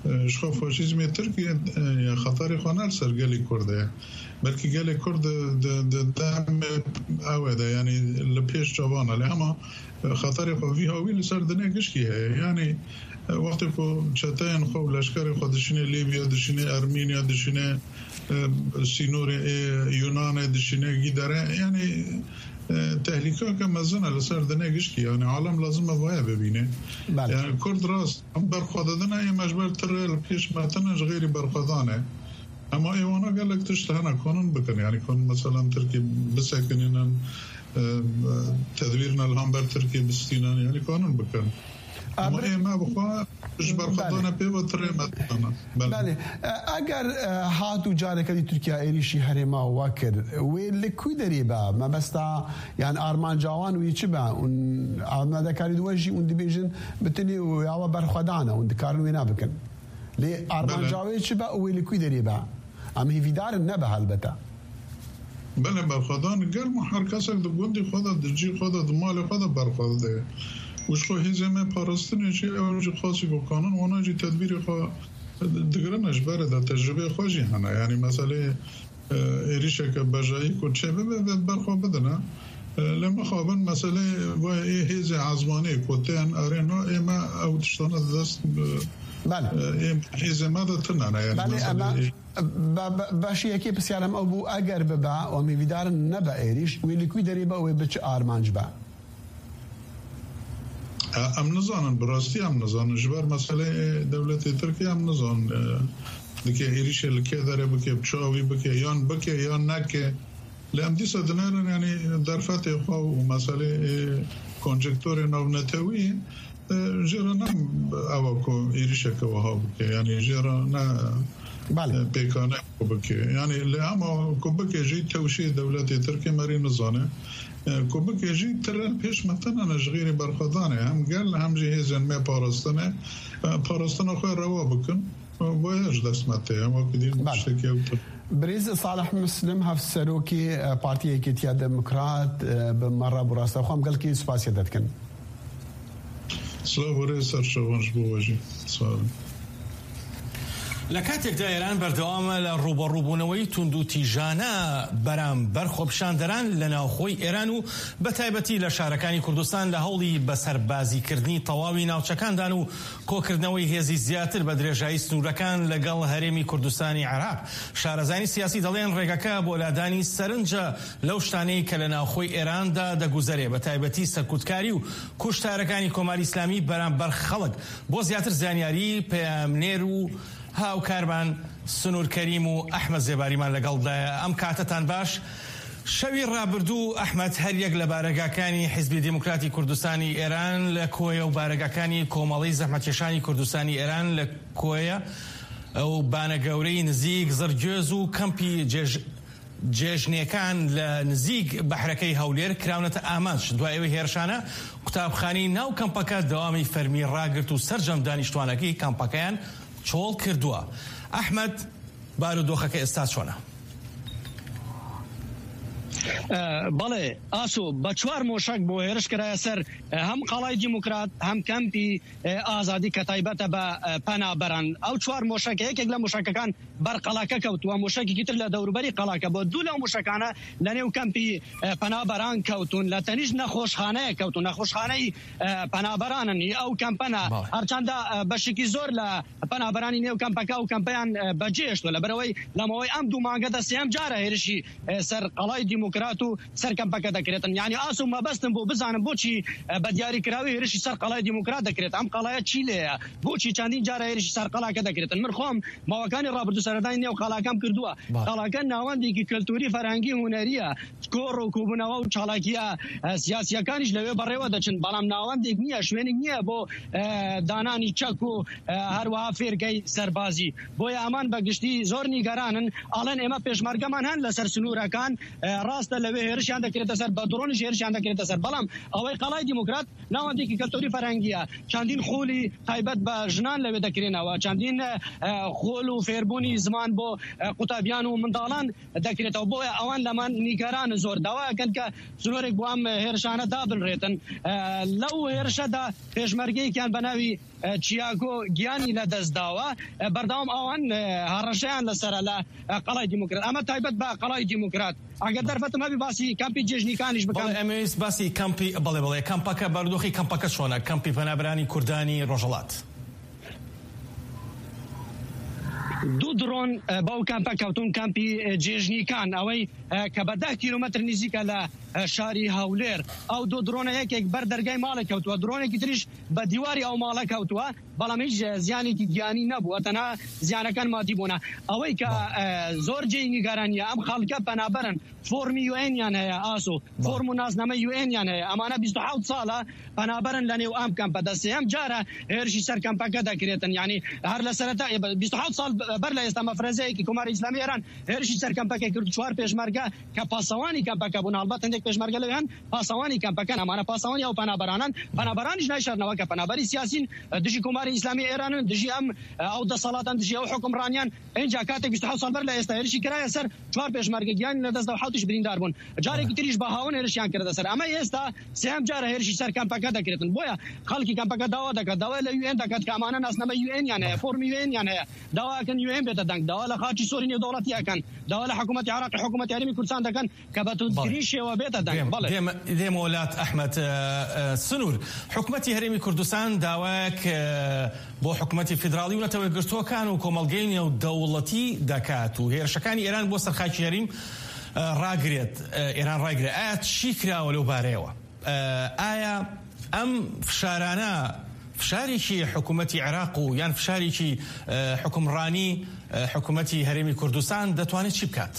شخو فاشیزم ترکیه خطر خوانر سر گلی کرده بلکه گلی کرد دم اوده یعنی لپیش جوانه لهما خطر خوی هاوی لسر دنیا گشکیه یعنی وقتی که چتاین خو لشکر خودشینه لیبیا دشینه ارمینیا دشینه سینور یونان دشینه گیدره یعنی تهلیکا که مزنه لسر دنیا گشکی یعنی عالم لازمه وای ببینه یعنی کرد راست هم برخواددنه ای مجبر تر پیش متنش غیری برخوادانه اما ایوانا قالك تشتهنا قانون بكن يعني كون مثلا تركي بسكنين تدبيرنا الهامبر تركي بستينان يعني قانون بكن اما اي ما بخوا اجبر خدانا بيو تريمتنا بله اگر هاتو جاره کدی ترکیه ایریشی هرما واکر ولی کوی داری با ما بستا يعني ارمان جوان وی چه با اون آمده کاری دوجی اون دیبیجن بتنی و یا برخدانا اون کارن وینا بکن لی ارمان جاوی چه با ولی کوی داری با ام هی ویدار نبه البته بله برخدان گل محرکسک دو گوندی خدا دجی خدا دمال خدا برخده وش خو هزمه پاراستن چی اونجا خاصی با قانون اونا جی تدبیر خو دگرنش برده تجربه خوشی هنه یعنی مسئله ایریشه که بجایی کو چه برخوا بدنه لما خوابن مسئله و هز عزمانی کوتن ارنا اما او تشتانه دست بله هز ماده تنانه یعنی بله باشی یکی بسیارم ابو اگر ببع و میویدار نبا ایریش ویلی کوی داری با و بچه آرمانج با ام نزانن براستی ام نزانن جبر مسئله دولت ترکیه ام نزان دکه ایریش لکه داره بکه بچاوی بکه یان بکه یان نکه لام دیسا دنرن یعنی در فتح خواه و مسئله کنجکتور نونتوی جرا نم اواکو ایریشه که وها بکه یعنی جرا نه بله پیکانه بکه یعنی لما کبکه جی توشی دولت ترکیه مری نزانه کوبک یجی ترل پیش مثلا نجغیر برخدانه هم قال هم جهازن ما پاراستن خو روا بکن باید دست مته اما کدیم مشتکی بريز صالح مسلم هف سروكي بارتي كيتيا ديمقراط بمره براسه خام قال كي سباسي دتكن سلام بريز سرشونج بوجي سلام لە کاتێکدا ئێران بەردەوامە لە ڕوبەڕووبوونەوەی تونند و تیژانە بەرامبەر خۆپشاندەران لە ناوخۆی ئێران و بەتایبەتی لە شارەکانی کوردستان لە هەوڵی بەسەربازیکردنی تەواوی ناوچەکاندان و کۆکردنەوەی هێزی زیاتر بە درێژایی سنوورەکان لەگەڵ هەرێمی کوردستانی عێراق شارەزانی سیاسی دەڵێن ڕێگەکە بۆ لادانی سەرنجە لەو شتانەی کە لە ناوخۆی ئێراندا دەگوزەرێ بەتایبەتی سەرکوتکاری و کوشتارەکانی کۆماری ئیسلامی بەرامبەر خەڵک بۆ زیاتر زانیاری پەیامنێر و هاو کاربان سنور کریم و احمد زیباریمان لەگەڵدایە ئەم کاتتان باش شەوی ڕابردوو ئەحمەد هەر یەک لە بارەگاکانی حیزبی دیموکراتی کوردستانی ئێران لە کۆیە و بارەگاکانی کۆمەڵی زەحمەتکێشانی کوردستانی ئێران لە کۆیە ئەو بانە گەورەی نزیک زەرگێز و کەمپی جێژنیەکان لە نزیک بەحرەکەی هەولێر کراونەتە ئامانج دوای ئەوەی هێرشانە قوتابخانەی ناو کەمپەکە دەوامی فەرمی ڕاگرت و سەرجەم دانیشتوانەکەی کەمپەکەیان چۆڵ کردووە ئەحمەد بارودۆخەکە ئێستا چۆنە؟ بەڵێ ئاسۆ بە چوار مۆشک بۆ هێرش کرایە سەر هەم قەڵای دیموکرات هەم کەمپی ئازادی کە تایبەتە بە پەنابەران ئەو چوار مۆشەکە یەکێک لە مۆشەکەکان بەر قەڵاکە کەوتووە مۆشەکێکی تر لە دەوروبەری قەڵاکە بۆ دوو لەو مۆشەکانە لە نێو کەمپی پەنابەران کەوتون لە تەنیش نەخۆشخانەیە کەوتون نەخۆشخانەی پەنابەرانن ئەو کەمپەنە هەرچەندە بەشێکی زۆر لە پەنابەرانی نێو کەمپەکە و کەمپیان بەجێشتوە لەبەرەوەی لەمەوەی ئەم دوو مانگەدا سێم جارە هێرشی سەر قەڵای دیموکرات و سەر کەمپەکە دەکرێتن یعنی ئاسو مەبەستم بۆ بزانم بۆچی بە دیاریکراوی هێرشی سەر قەڵای دیموکرات دەکرێت ئەم قەڵایە چی لێیە بۆچی چەندین جارە هێرشی سەر قەڵاکە دەکرێتن من خۆم ماوەکانی ڕابردوو سەردانی نێو قەڵاکەم کردووە قەڵاکە ناوەندێکی کەلتوری فەرهەنگی هونەریە کۆڕ و کوبوونەوە و چالاکیە سیاسیەکانیش لەوێ بەڕێوە دەچن بەڵام ناوەندێک نییە شوێنێک نییە بۆ دانانی چەک و هەروەها فێرگەی سەربازی بۆیە ئەمان بەگشتی زۆر نیگەرانن ئاڵێن ئێمە پێشمەرگەمان هەن لەسەر سنوورەکان ڕاستە لەوێ هێرشیان دەکرێتە سەر بە درۆنیش هێرشیان دەکرێتە سەر بەڵام ئەوەی قەڵای دیموکرات ناوەندێکی کەلتوری فەرهەنگیە چەندین خۆلی تایبەت بە ژنان لەوێ دەکرێنەوە چەندین خۆل و فێربوونی زمان بۆ قوتابیان و منداڵان دەکرێتەوە بۆیە ئەوان لەمان نیگەران زۆر داواکەن کە زۆرێک بۆ ئەم هێرشانە دابنڕێتن لەو هێرشەدا پێشمەرگەیەکیان بە ناوی چیاگۆ گیانی لە دەستداوە بەردەوام ئەوان هەڕەشەیان لەسەر لە قەڵای دیموکرات ئەمە تایبەت بە قەڵای دیموکرات ئەگەر دەرفەتم هەبی باسی کەمپی جێژنیکانیش بکەم ئەمەویست باسی کەمپی بەڵێ کەمپەکە بەردۆخی کەمپەکە چۆنە کەمپی پەنابەرانی کوردانی ڕۆژهەڵات دوو درۆن باو کەمپە کەوتون کەمپی جێژنیکان ئەوەی کە بە 10 کیلومتر نزیکە لە شاری هەولێر ئەو دوو درۆنە یەکێک بەر دەرگای ماڵێک کەوتووە درۆنێکی تریش بە دیواری ئەو ماڵە کەوتووە بەڵام هیچ زیانێکی گیانی نەبووە تەنها زیانەکان مادی بوونە ئەوەی کە زۆر جێی نیگەرانیە ئەم خەڵکە پەنابەرن فۆرمی UN-یان هەیە ئاسۆ فۆرم و نازنامە UN-یان هەیە ئەمانە 27 ساڵە پەنابەرن لە نێو ئەم کەمپە دەسێم جارە هێرشی سەر کەمپەکە دەکرێتن یعنی هەر لە سەرەتا 27 ساڵ بەر لە ئێستا مەفرەزەیەکی کۆماری ئیسلامی ئێران هێرشی سەر کەمپەکەی کرد 4 پێشمەرگە کە پاسەوانی کەمپەکە بوون هەڵبەت هەندێک پێشمەرگە لەوێن پاسەوانی کەمپەکەن ئەمانە پاسەوانی ئەو پەنابەرانن پەنابەرانیش نایشارنەوە کە پەنابەری سیاسین دژی کۆماری ئیسلامی ئێرانن دژی ئەم ئەو دەسەڵاتان دژی ئەو حکومڕانیان اینجا کاتێک 27 ساڵ بەر لە ئێستا هێرشی کرایە سەر 4 پێشمەرگە گیانی لە دەستدا و حوتیش بریندار بوون جارێکی تریش بە هاون هێرشیان کردە سەر ئەمە ئێستا سێم جارە هێرشی سەر کەمپەکە دەکرێتن بۆیە خەڵکی کەمپەکە داوا دەکات داوای لە UN دەکات کە ئەمانە ناسنامە UN-یان هەیە فۆرمی UN-یان هەیە داواکەن UN بێتە دەنگ داوا لە خاچی سۆری نێودەوڵەتیەکەن داوا لە حکوومەتی عێراق حکوومەتی هەرێمی کوردستان دەکەن کە بەتوگری شێوە بێتە دەنگ بەڵێ دێمە وڵات ئەحمەد سنوور حکوومەتی هەرێمی کوردستان داوایەک بۆ حکوومەتی فیدراڵی و نەتەوەی گرتووەکان و کۆمەڵگەی نێودەوڵەتی دەکات و هێرشەکانی ئێران بۆ سەرخاکی هەریم ڕاگرێت ئێران ڕاگرێت ئایا چی کراوە لەو بارەیەوە ئایا ئەم فشارانە فشارێکی حکوومەتی عێراق و یان فشارێکی حکومڕانی حکوومەتی هەرێمی کوردستان دەتوانێت چی بکات؟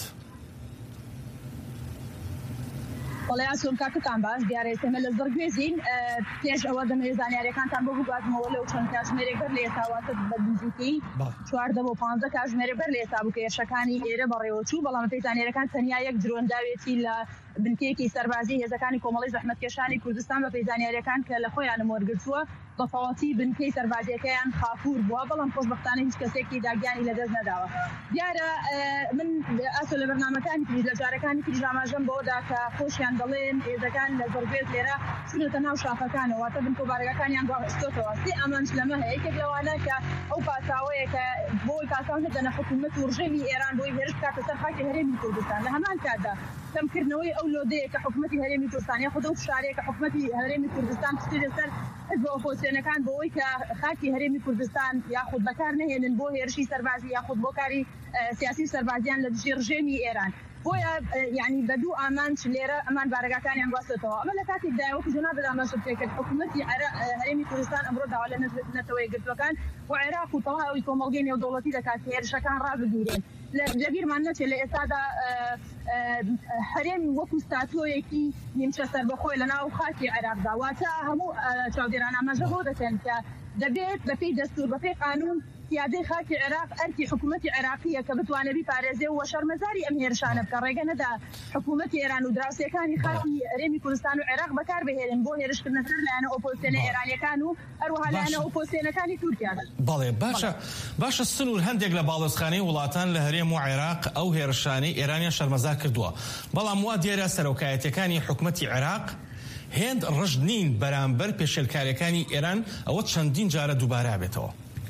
وڵای ئاسۆم کاکتان باش دیارە ئێمە لە زۆر گوێزین پێش ئەوە دەمەوێت زانیاریەکانتان بۆ بگوازمەوە لەو چەند کاتژمێرێک بەر لە ئێستاواتە بە نزیکەی 14 بۆ 15 کاتژمێرێک بەر لە ئێستا بوو کە هێرشەکانی ئێرە بەڕێوەچوو بەڵام پێی زانیاریەکان تەنیا یەک درۆنداوێتی لە بنکەیەکی سەربازی هێزەکانی کۆمەڵی زەحمەتکێشانی کوردستان بە پێی زانیاریەکان کە لە خۆیان وەرگرتووە بەتەواوەتی بنکەی سەربازیەکەیان خاپوور بووە بەڵام خۆشبەختانە هیچ کەسێکی داگیانی لەدەست نەداوە دیارە من ئاسۆ لە بەرنامەکانی تریش لە جارەکانی تریش ئاماژەم بەوەدا کە خۆشیان دەڵێن هێزەکان لە زۆربێت لێرە چونەتە ناو شافەکانەوە واتە بنکە بارگەکانیان گواستۆتەوە سێ ئەمانش لەمە هەیە یەکێک لەوانە کە ئەو پاساوەیە کە بۆی پاساو نەدەنە حکوومەت و ڕژێمی ئێران بۆی هێرش بکاتە سەر خاکی هەرێمی کوردستان لە هەمان کاتدا کەمکردنەوەی ئەو لۆدەیە کە حکوومەتی هەرێمی کوردستان یاخود ئەو فشارەیە کە حکوومەتی هەرێمی کوردستان پشتی لەسەر حزب ئۆپۆزیسیۆنەکان بۆی کە خاکی هەرێمی کوردستان یاخود بەکار نهێنن بۆ هێرشی سەربازی یاخود بۆ کاری سیاسی سەربازیان لە دژی ڕژێمی ئێران بۆیە یعنی بە دوو ئامان لێرە ئەمان بارگەکانیان گواستێتەوە ئەمە لە کاتێکدا وەکو جەناب ئاماژە پێکرد حکوومەتی هەرێمی کوردستان ئەمڕۆ داوا لە نەتەوەی گرتوەکان و عێراق و تەواوی کۆمەڵگەی نێودەوڵەتی دەکات کە هێرشەکان ڕابگیرێن لەبیرمان نەچێت لە ئێستادا هەرێم وەکو ستاتۆیەکی نیمچە سەربەخۆی لە ناو خاکی عێراقدا واتە هەموو چاودێران ئاماژە بۆ دەکەن کە دەبێت بەپێی دەستور بەپێی قانون پیادەی خاکی عێراق ئەرکی حکوومەتی عێراقیە کە بتوانێت بیپارێزێ و شەرمەزاری ئەم هێرشانە بکە ڕێگە نەدا حکوومەتی ئێران و دراوسێکانی خاکی هەرێمی کوردستان و عێراق بەکار بهێنن بۆ هێرشکردنە سەر لایەنە ئۆپۆزیسیۆنە ئێرانیەکان و هەروەها لایەنە ئۆپۆزیسیۆنەکانی تورکیا. بەڵێ باشە سنوور هەندێک لە باڵۆزخانەی وڵاتان لە هەرێم و عێراق ئەو هێرشانەی ئێرانیان شەرمەزار کردووە بەڵام وا دیارە سەرۆکایەتەکانی حکوومەتی عێراق هێند ڕژ نین بەرامبەر پێشێلکاریەکانی ئێران ئەوە چەندین جارە دووبارە بێتەوە.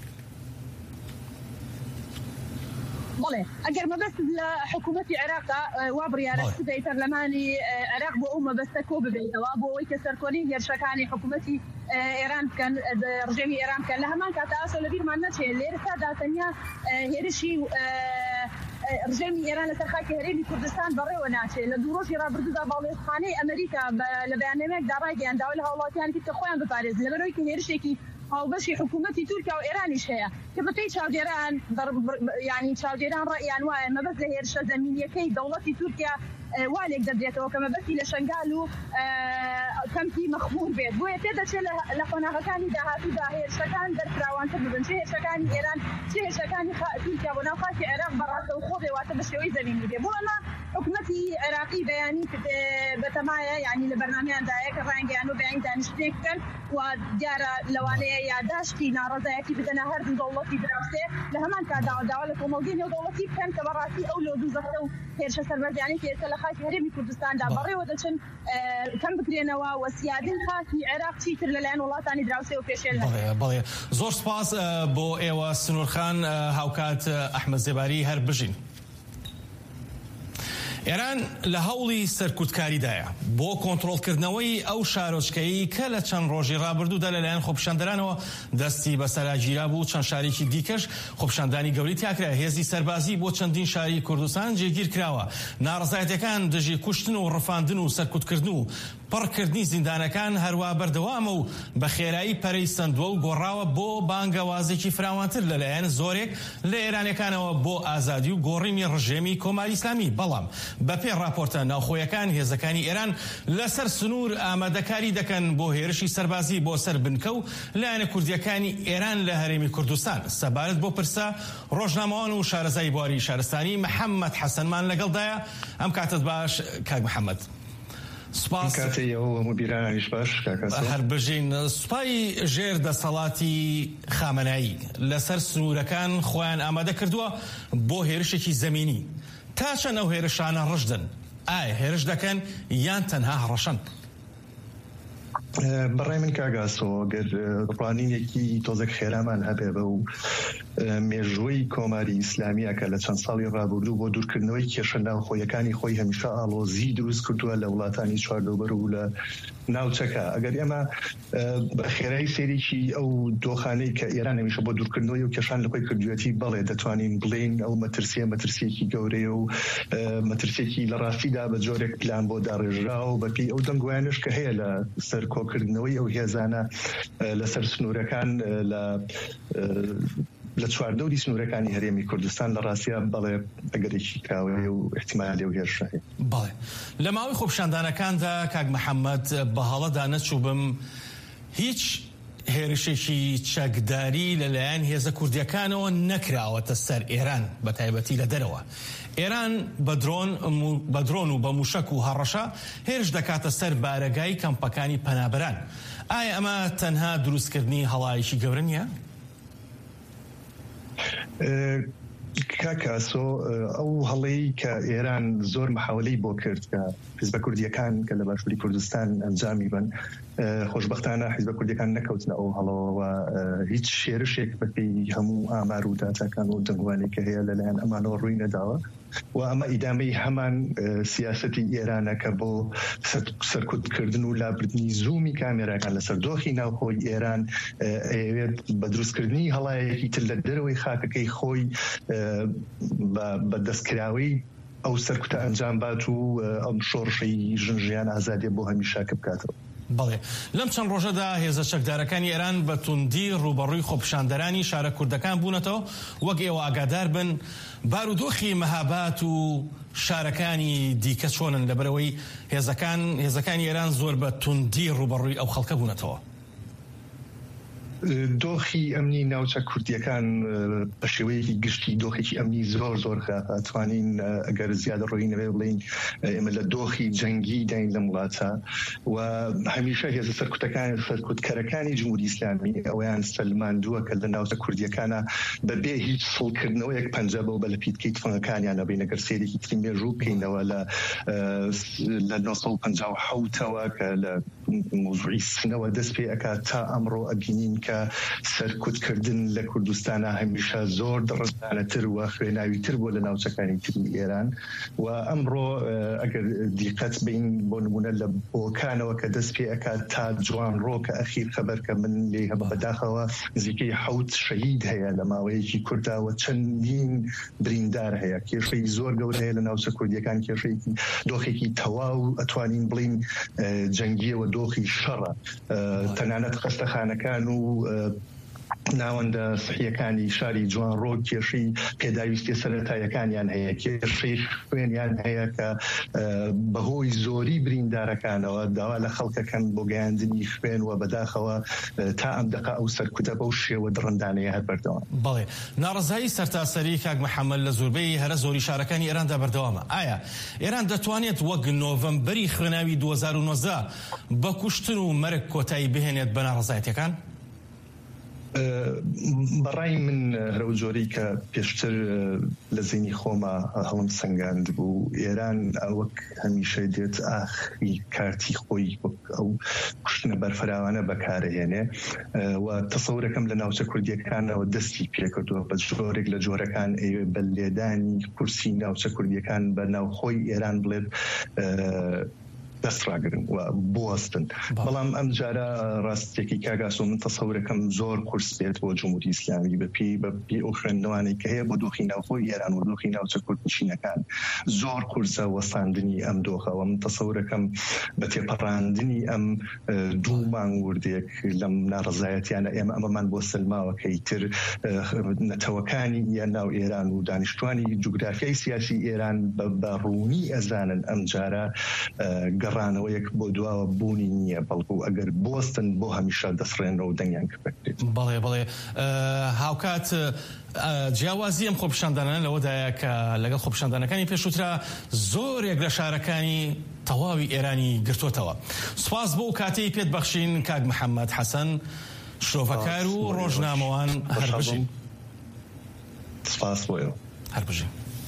بڵێ ئەگەر مەبەست لە حکوومەتی عێراقا وا بڕیارە سودەی پەرلەمانی عێراق بۆ ئەو مەبەستە کۆ ببێتەوە بۆ ئەوەی کە سەرکۆنی هێرشەکانی حکوومەتی ئێران بکەن ڕژێمی ئێران بکەن لە هەمان کاتە ئاسۆ لەبیرمان نەچێت لێرەدا تەنیا هێرشی ڕژێمی ئێران لەسەر خاکی هەرێمی کوردستان بەڕێوە ناچێت لە دوو ڕۆژی ڕابردوودا باڵێزخانەی ئەمریکا لە بەیاننامەیەکدا ڕایگەیانداوە لە هاوڵاتیانی کە خۆیان بپارێزن لەبەرەوەی کە هێرشێکی هاوبەشی حکوومەتی تورکیا و ئێرانیش هەیە کە بەپێی چاودێران ینی چاودێران ڕائیان وایە مەبەست لە هێرشە زەمینیەکەی دەوڵەتی تورکیا والێک دەدرێتەوە کە مەبەستی لە شەنگال و کەمپی مەخمور بێت بۆیە تێدەچێت لە قۆناغەکانی داهاتوودا هێرشەکان دەرفراوانتر ببن چه هێرشەکانی ئێران چه هێرشەکانی تورکیا بۆ ناو خاکی عێراق بەڕاستەوخۆ بێ واتە بە شێوەی زەمینی بێ بۆ ئەمە حکومەتی عێراقی بەیانی بەتەمایە یعنی لە بەرنامەیاندایە کە ڕانگەیان و بەیانی دانیشتنێک بکەن و دیارە لەوانەیە یاداشتی ناڕەزایەتی بدەنە هەردوو دەوڵەتی دراوسێ لە هەمان کاتداوە داوا لە کۆمەڵگەی نێودەوڵەتی بکەن کە بەڕاستی ئەو لۆ دووزەختە و هێرشە سەربەرزیانی کە ئێستا لە خاکی هەرێمی کوردستاندا بەڕێوە دەچن کەم بکرێنەوە و سیادین خاکی عێراق چیتر لەلایەن وڵاتانی دراوسێ و پێشێل بەڵێ زۆر سپاس بۆ ئێوە سنوورخان هاوکات ئەحمەد زێباری هەر بژین. ئێران لە هەوڵی سەرکوتکاریدایە بۆ کۆنتڕۆڵکردنەوەی ئەو شارۆچکەی کە لە چەند ڕۆژی ڕابردوودا لەلایەن خۆپیشاندەرانەوە دەستی بەسەراگیرا بوو. چەند شارێکی دیکەش خۆپیشاندانی گەوری تیاکرا. هێزی سەربازی بۆ چەندین شاری کوردستان جێگیر کراوە. ناڕزایەتەکان دژی کوشتن و ڕفاندن و سەرکوتکردن و پڕکردنی زیندانەکان هەروە بەردەوامە و بە خێرایی پەرەی سندووە و گۆڕاوە بۆ بانگەوازێکی فراوانتر لەلایەن زۆرێک لە ئێرانەکانەوە بۆ ئازادی و گۆڕینی ڕژێمی کۆماری ئیسلامی. بەڵام بەپێ راپۆرتە ناوخۆیەکان هێزەکانی ئێران لەسەر سنوور ئامادەکاری دەکەن بۆ هێرشی سەربازی بۆ سەر بنکە و لایەنە کوردیەکانی ئێران لە هەرێمی کوردستان. سەبارەت بۆ پرسە ڕۆژنامەوان و شارەزای بواری شارستانی محەممەد حەسەنمان لەگەڵدایە. ئەم کاتت باش کاک محەممەد. سپاس هەر بژین. سوپای ژێر دەسەڵاتی خامەنایی لەسەر سنوورەکان خۆیان ئامادە کردووە بۆ هێرشێکی زەمینی. تا چەند ئەو هێرشانە ڕژدن؟ ئایا هێرش دەکەن یان تەنها هەڕەشن؟ بەڕای من کاگاسەوە گەر ڕوانینێکی تۆزێک خێرامان هەبێ بە و مێژووی کۆماری ئیسلامیەکە لە چەند ساڵی ڕابردوو بۆ دوورکردنەوەی کێشە ناوخۆیەکانی خۆی هەمیشە ئاڵۆزی دروست کردووە لە وڵاتانی چواردەوبەر و لە ناوچەکە. ئەگەر ئێمە بە خێرایی سێریکی ئەو دۆخانەی کە ئێران هەمیشە بۆ دوورکردنەوەی و کێشان لە خۆی کردوێتی بەڵێ دەتوانین بڵێن ئەو مەترسیەکی گەورەیە و مەترسیەکی لە ڕاستیدا بە جۆرێک پلان بۆ داڕێژرا و بەپی ئەو دەنگویانش کە هەیە لە سەر کۆکردنەوەی ئەو هێزانە لەسەر سنوورەکان لە چواردەوری سنوورەکانی هەرێمی کوردستان لە ڕاستیە بەڵێ ئەگەرێکی کاوێ و احتیمالی و هێرشە هەیە. بەڵێ لە ماوەی خۆپیشاندانەکاندا کاک محەممەد بە هەڵەدا نەچوو بم هیچ هێرشێکی چەکداری لەلایەن هێزە کوردیەکانەوە نەکراوەتە سەر ئێران بە تایبەتی لە دەرەوە. ئێران بە درۆن و بە موشک و هەڕەشە هێرش دەکاتە سەر بارەگای کەمپەکانی پەنابەران. ئایا ئەمە تەنها دروستکردنی هەڵایەکی گەورە نیە؟ کاکاسۆ ئەو هەڵەی کە ئێران زۆر محاولەی بۆ کرد کە حیزبە کوردیەکان کە لە باشووری کوردستان ئەنجامی بن خۆشبەختانە حیزبە کوردیەکان نەکەوتنە ئەو هەڵەوە هیچ شێرشێک بەپێی هەموو ئامار و داتاکان و دەنگوانێک کە هەیە لەلایەن ئەمانەوە ڕووی نەداوە و ئەمە ئیدامەی هەمان سیاسەتی ئێرانە کە بۆ سەرکوتکردن و لابردنی زوومی کامێراکان لەسەر دۆخی ناوخۆی ئێران ئەوێت بە دروستکردنی هەڵایەکی تر لە دەرەوەی خاکەکەی خۆی بە دەستکراوەی ئەو سەرکوتە ئەنجام بات و ئەم شۆڕشەی ژنژیان ئازادێ بۆ هەمیشاکە بکاتەوە. بەڵێ لەم چەند ڕۆژەدا هێزە چەکدارەکانی ئێران بە توندی ڕوبەڕووی خۆپیشاندەرانی شارە کوردەکان بوونەتەوە. وەک ئێوە ئاگادار بن بارودۆخی مەهابات و شارەکانی دیکە چۆنن لەبەرەوەی هێزەکانی ئێران زۆر بە توندی ڕوبەڕووی ئەو خەڵکە بوونەتەوە. دۆخی ئەمنی ناوچە کوردیەکان بە شێوەیەکی گشتی دۆخێکی ئەمنی زۆر خراپە. توانین ئەگەر زیادە ڕۆی نەوێ بڵین ئێمە لە دۆخی جەنگی داین لە وڵاتە و هەمیشە هێزە سەرکوتکەرەکانی جمهوری ئیسلامی ئەویان سەلماندووە کە لە ناوچە کوردیەکانە بەبێ هیچ سڵکردنەوەیەک پەنجەبەوە بە لە پیتکەی تفەنگەکانیانە بین ئەگەر سێرێکی تری مێژوو بکەینەوە لە 1957ەوە کە لە موضوعی سنەوە دەست پێ ئەکات تا ئەمڕۆ ئەبینین کە سەرکوتکردن لە کوردستانە هەمیشە زۆر دڕزانەتر و خوێناویتر بۆ لە ناوچەکانی تری ئێران و ئەمڕۆ ئەگەر دیقەت بین بۆ نمونە لە بۆکانەوە کە دەست پێ ئەکات تا جوان ڕۆکە ئەخیر خەبەر کە من لێ هەبە بەداخەوە نزیکەی 7 شەهید هەیە لە ماوەیەکی کورداوە چەندین بریندار هەیە. کێشەی زۆر گەورە هەیە لە ناوچە کوردیەکان کێشەیەکی دۆخێکی تەواو ئەتوانین بڵین جەنگیەوە دۆخی شەڕە. تەنانەت خەستەخانەکان و ناوەندە سحیەکانی شاری جوان ڕۆ کێشەی پێداویستی سەرەتاییەکانیان هەیە کێشەی خوێنیان هەیە کە بەهۆی زۆری بریندارەکانەوە داوا لە خەڵکەکەن بۆ گەیاندنی خوێن و بەداخەوە تا ئەم دقا ئەو سەرکوتە بەو شێوە دڕندانەیە هەر بەردەوام. بەڵێ ناڕزایی سەرتاسەری کاک محەممەد لە زۆربەی هەرە زۆری شارەکانی ئێراندا بەردەوامە. ئایا ئێران دەتوانێت وەک نۆڤەمبەری خوێناوی 2019 بە کوشتن و مەرگ کۆتایی بهێنێت بە ناڕزایەتەکان؟ بەڕای من هەرو جۆرەی کە پێشتر لە زینی خۆمە هەڵم سنگاند بوو ئێران وەک هەمیشە دێت ئاخری کارتی خۆی ئەو کوشتنە بەرفراوانە بەکارهێنێ و تەسەورەکەم لە ناوچە کوردیەکانەوە دەستی پێکردووە بە جۆرێک لە جۆرەکان بە لێدانی کورسی ناوچە کوردیەکان بە ناوخۆی ئێران بڵێت دەستڕاگرن و بوەستن. بەڵام ئەم جارە ڕاستێکی کاگاسۆ من تەسەورەکەم زۆر قورس بێت بۆ جمهوری ئیسلامی بەپی ئەو خوێندنەوانەی کە هەیە بۆ دۆخی ناوخۆی ئێران و دۆخی ناوچە کوردنشینەکان زۆر قورسە وەساندنی ئەم دۆخەوە. من تەسەورەکەم بە تێپەڕاندنی ئەم دوو مانگ وردێک لەم ناڕزایەتیانە ئێمە ئەمەمان بۆ سلماوەکەی تر نەتەوەکانی یان ناو ئێران و دانیشتوانی جوگرافیای سیاسی ئێران بە ڕوونی ئەزانن ئەم جارە ڕانەوەیەک بۆ دواوە بوونی نییە بەڵکو ئەگەر بۆستن بۆ هەمیشە دەسڕێنەوە و دەنگیان کردێت. بەڵێ بەڵێ هاوکات جیاوازی ئەم خۆپیشاندانە لەوەدایە کە لەگەڵ خۆپیشاندانەکانی پێشووترا زۆرێک لە شارەکانی تەواوی ئێرانی گرتوتەوە. سوپاس بۆ کاتەی پێت بەخشین کاک محەممەد حەسەن شرۆڤەکار و ڕۆژنامەوان هەربژین. سپاس بۆیە هەربژین.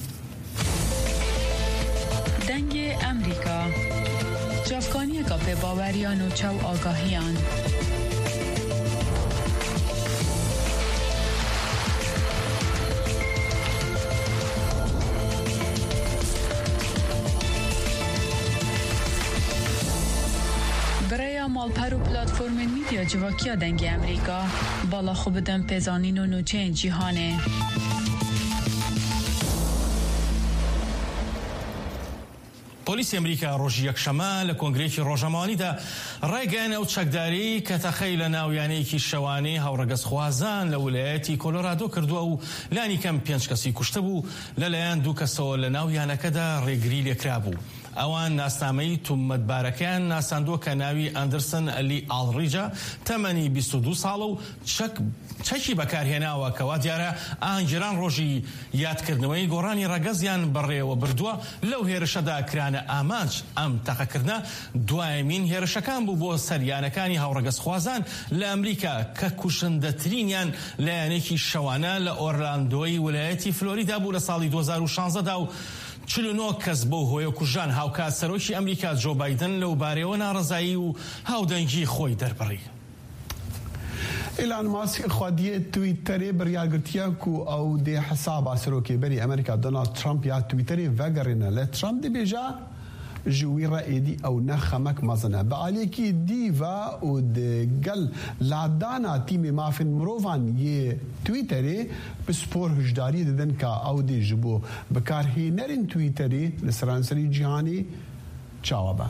دەنگی ئەمریکا جافکانیەکە پێباوەریان و چاو ئاگاهیان. برای مالپەر و پلاتفۆرمên میدیا civakîya dengê Amerîka bala xwe bidin pêzanîn û nûçeyên cîhanê. پۆلیسی ئەمریکا ڕۆژی یەکشەمە لە کۆنگرێکی ڕۆژەماوانیدا ڕێگەیانە ئەو چەکداری کە تەخەی لە ناویانەیەکی شەوانەی هاوڕەگەزخوازان لە ویلایەتی کۆلۆرادۆ کردووە و لانی کەم 5 کەسی کوشتە بوو لەلایەن 2 کەسەوە لە ناویانەکەدا ڕێگری لێکرا بوو. ئەوان ناسنامەی تومەتبارەکەیان ناساندووە کە ناوی ئەندرسن ئەلی ئاڵڕیجە تەمەنی 22 ساڵە و چەکی بەکارهێناوە کەوا دیارە ئاهەنگگیران ڕۆژی یادکردنەوەی گۆڕانی ڕەگەزیان بەڕێوە بردووە لەو هێرشەدا کرانە ئامانج. ئەم تەقەکردنە دوایمین هێرشەکان بوو بۆ سەریانەکانی هاوڕەگەزخوازان لە ئەمریکا کە کوشندەترینیان لایەنێکی شەوانە لە ئۆرلاندۆی ویلایەتی فلۆریدا بوو لە ساڵی 2016دا و 49 کەس بۆ هۆیە کوژان. هاوکات سەرۆکی ئەمریکا جۆ بایدن لەو بارەوە ناڕزایی و هاودەنگی خۆی دەربڕی. ایلان ماسک خودیه تویتری بریارگرتیا کو او دی حساب سروکی بری امریکا دونالد ترامپ یا تویتری وگرینه ل ترامپ دی بیجا جوی رایدی او نخمک مزنه بعلیکی دیوا او دگل لادانا تیم مافن مروفان یه تویتری بسپور هجداری ددن که او دی جبو بکارهی نرین تویتری لسرانسری جهانی چاوبه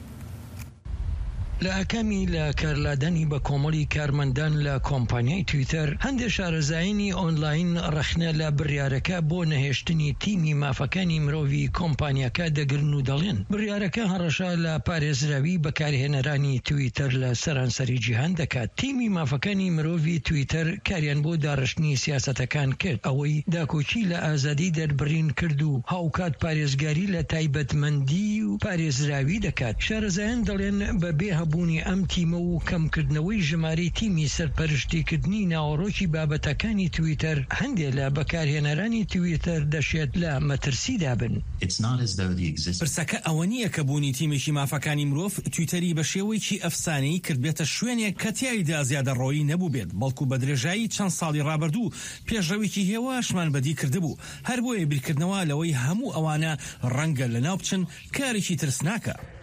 لە ئەکەمی لە کارلادانی بە کۆمەڵی کارمەندان لە کۆمپانیای تویتەر هەندێک شارەزایانی ئۆنلاین ڕەخنە لە بڕیارەکە بۆ نەهێشتنی تیمی مافەکانی مرۆڤی کۆمپانیاکە دەگرن و دەڵێن بڕیارەکە هەڕەشە لە پارێزراوی بەکارهێنەرانی تویتەر لە سەرانسەری جیهان دەکات. تیمی مافەکانی مرۆڤی تویتەر کاریان بۆ داڕشتنی سیاسەتەکان کرد ئەوەی داکۆچی لە ئازادی دەربڕین کرد و هاوکات پارێزگاری لە تایبەتمەندی و پارێزراوی دەکات. شارەزایان دەڵێن بەبێ بوونی ئەم تیمە و کەمکردنەوەی ژمارەی تیمی سەرپەرشتیکردنی ناوەڕۆکی بابەتەکانی تویتەر هەندێک لە بەکارهێنەرانی تویتەر دەشێت لە مەترسیدا بن. پرسەکە ئەوە نییە کە بوونی تیمێکی مافەکانی مرۆڤ تویتەری بە شێوەیەکی ئەفسانەی کرد بێتە شوێنێک کە تیایدا زیادەڕۆیی نەبوو بێت بەڵکو بە درێژایی چەند ساڵی ڕابردوو پێشڕەوێکی هێواشمان بەدی کردبوو هەر بۆیە بیرکردنەوە لەوەی هەموو ئەوانە ڕەنگە لەناو بچن کارێکی ترسناکە.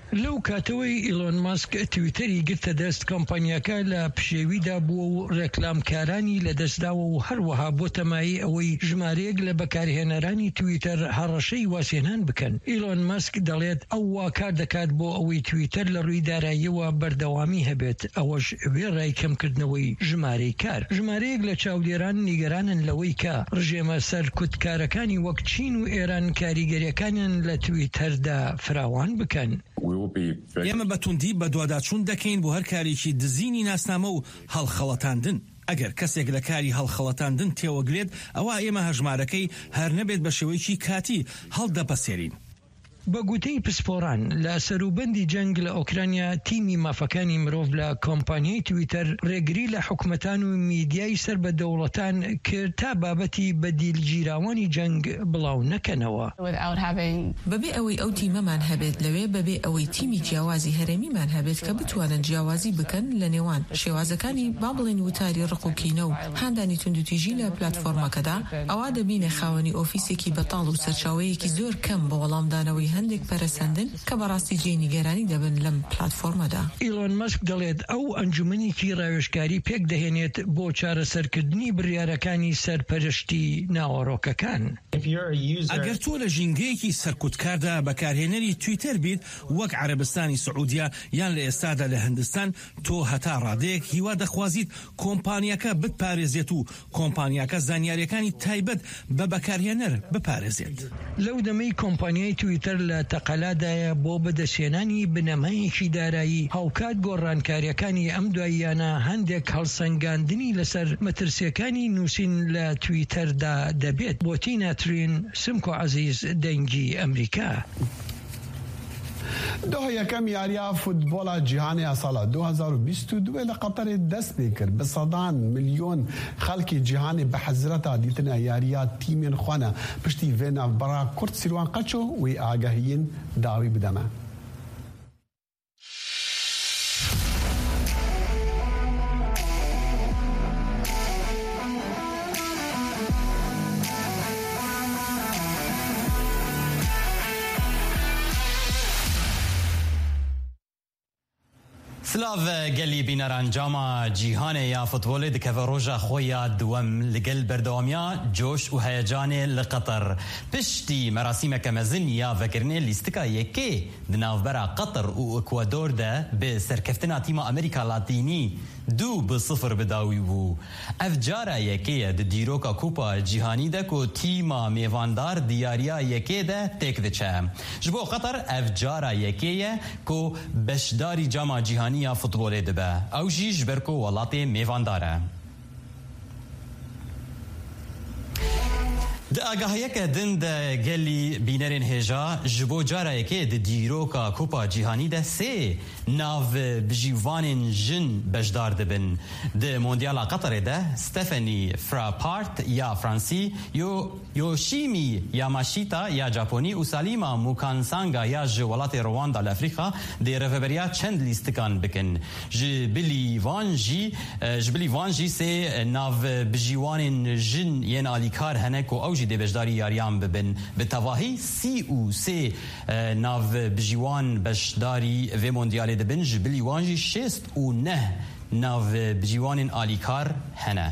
لەو کاتەوەی ئیلۆن ماسک تویتەری گرتە دەست کۆمپانیاکە لە پشێویدا بووە و ڕێکلامکارانی لەدەستداوە و هەروەها بۆ تەمایی ئەوەی ژمارەیەک لە بەکارهێنەرانی تویتەر هەڕەشەی واسێنان بکەن. ئیلۆن ماسک دەڵێت ئەو وا کار دەکات بۆ ئەوەی تویتەر لە ڕووی داراییەوە بەردەوامی هەبێت، ئەوەش وێڕای کەمکردنەوەی ژمارەی کار. ژمارەیەک لە چاودێران نیگەرانن لەوەی کە ڕژێمە سەر کوتکارەکانی وەک چین و ئێران کاریگەریەکانیان لە تویتەردا فراوان بکەن. ئێمە بەتوندی بە دوواداچوون دەکەین بۆ هەر کارێکی دزینی ناسنامە و هەڵخەڵەتاندن. ئەگەر کەسێک لە کاری هەڵخەڵەتاندن تێوەگرێت ئەوە ئێمە هەژمارەکەی هەر نەبێت بە شێوەیەکی کاتی هەڵدەپەسێرین. بە گوتەی پسپۆڕان لە سەروبەندی جەنگ لە ئۆکرانیا تیمی مافەکانی مرۆڤ لە کۆمپانیای تویتەر ڕێگری لە حکومەتان و میدیای سەر بە دەوڵەتان کرد تا بابەتی بەدیلگیراوانی جەنگ بڵاو نەکەنەوە. بەبێ ئەوەی ئەو تیمەمان هەبێت لەوێ بەبێ ئەوەی تیمی جیاوازی هەرێمیمان هەبێت کە بتوانن جیاوازی بکەن لە نێوان شێوازەکانی با بڵێن وتاری ڕقوکینە و هاندانی توندوتیژی لە پلاتفۆرمەکەدا ئەوا دەبینە خاوەنی ئۆفیسێکی بەتاڵ و سەرچاوەیەکی زۆر کەم بە وەڵامدانەوەی هەندێک پەرەسەندن کە بەڕاستی جێی نیگەرانی دەبن لەم پلاتفۆرمەدا. ئیلۆن ماسک دەڵێت ئەو ئەنجومەنێکی ڕاوێژکاری پێک دەهێنێت بۆ چارەسەرکردنی بڕیارەکانی سەرپەرشتی ناوەڕۆکەکان. ئەگەر تۆ لە ژینگەیەکی سەرکوتکاردا بەکارهێنەری تویتەر بیت وەک عەرەبستانی سعودیا یان لە ئێستادا لە هەندستان، تۆ هەتا ڕادەیەک هیوا دەخوازیت کۆمپانیاکە بتپارێزێت و کۆمپانیاکە زانیاریەکانی تایبەت بە بەکارهێنەر بپارێزێت. لەو دەمەی کۆمپانیای تویتەر لە تەقەلادایە بۆ بەدەستهێنانی بنەمایەکی دارایی هاوکات گۆڕانکاریەکانی ئەم دواییانە هەندێک هەڵسەنگاندنی لەسەر مەترسیەکانی نووسین لە تویتەردا دەبێت. بۆ تیناترین سمکۆ عەزیز دەنگی ئەمریکا. دوه یکم یاریا فوتبال جهانی سال 2022 لە قەتەر دەست پێ کرد. بە سەدان ملیۆن خەڵکی جیهانی بە حەزرەتا دیتنە یاریا تیمێن خوانە پشتی vê navbera Kurd Sîrwan Qeço wê agahiyên dawî bideme. سلاف گلی بینران جاما جیهان یا فوتبال دکه روژا خویا دوم لگل بردوامیا جوش و هیجان لقطر پشتی مراسم کمزن یا وکرنه لیستکا یکی دناوبرا قطر و اکوادور ده به سرکفتنا تیم امریکا لاتینی 2-0 بداوی بو. اف جارا یکی ده دیروکا کوپا جیهانی ده کو تیما میواندار دیاریا یکی ده تک ده چه. جبو قطر اف جارا یکی کو بشداری جاما جیهانی یا فوتبال ده به. او جیش برکو ولات میوانداره. د آگاهی که دند گلی بینرین هجا جبو جاره که د دیروکا کوپا جیهانی ده سه ناو بجیوان جن بجدار دبن. د موندیال قطر ده ستفانی فراپارت یا فرانسی یوشیمی یاماشیتا یا ژاپنی و سالیما موکانسانگا یا جولات رواندا لافریقا د رفبریا چند لیستکان بکن. جبلی وانجی سه ناو بجیوان جن ین آلیکار هنک و اوجی ده بجداری یاریان ببن به تواهی 33 ناو بجیوان بجداری و موندیال ده بن جبلی وانجی 69 ناو بجیوان آلیکار هنه.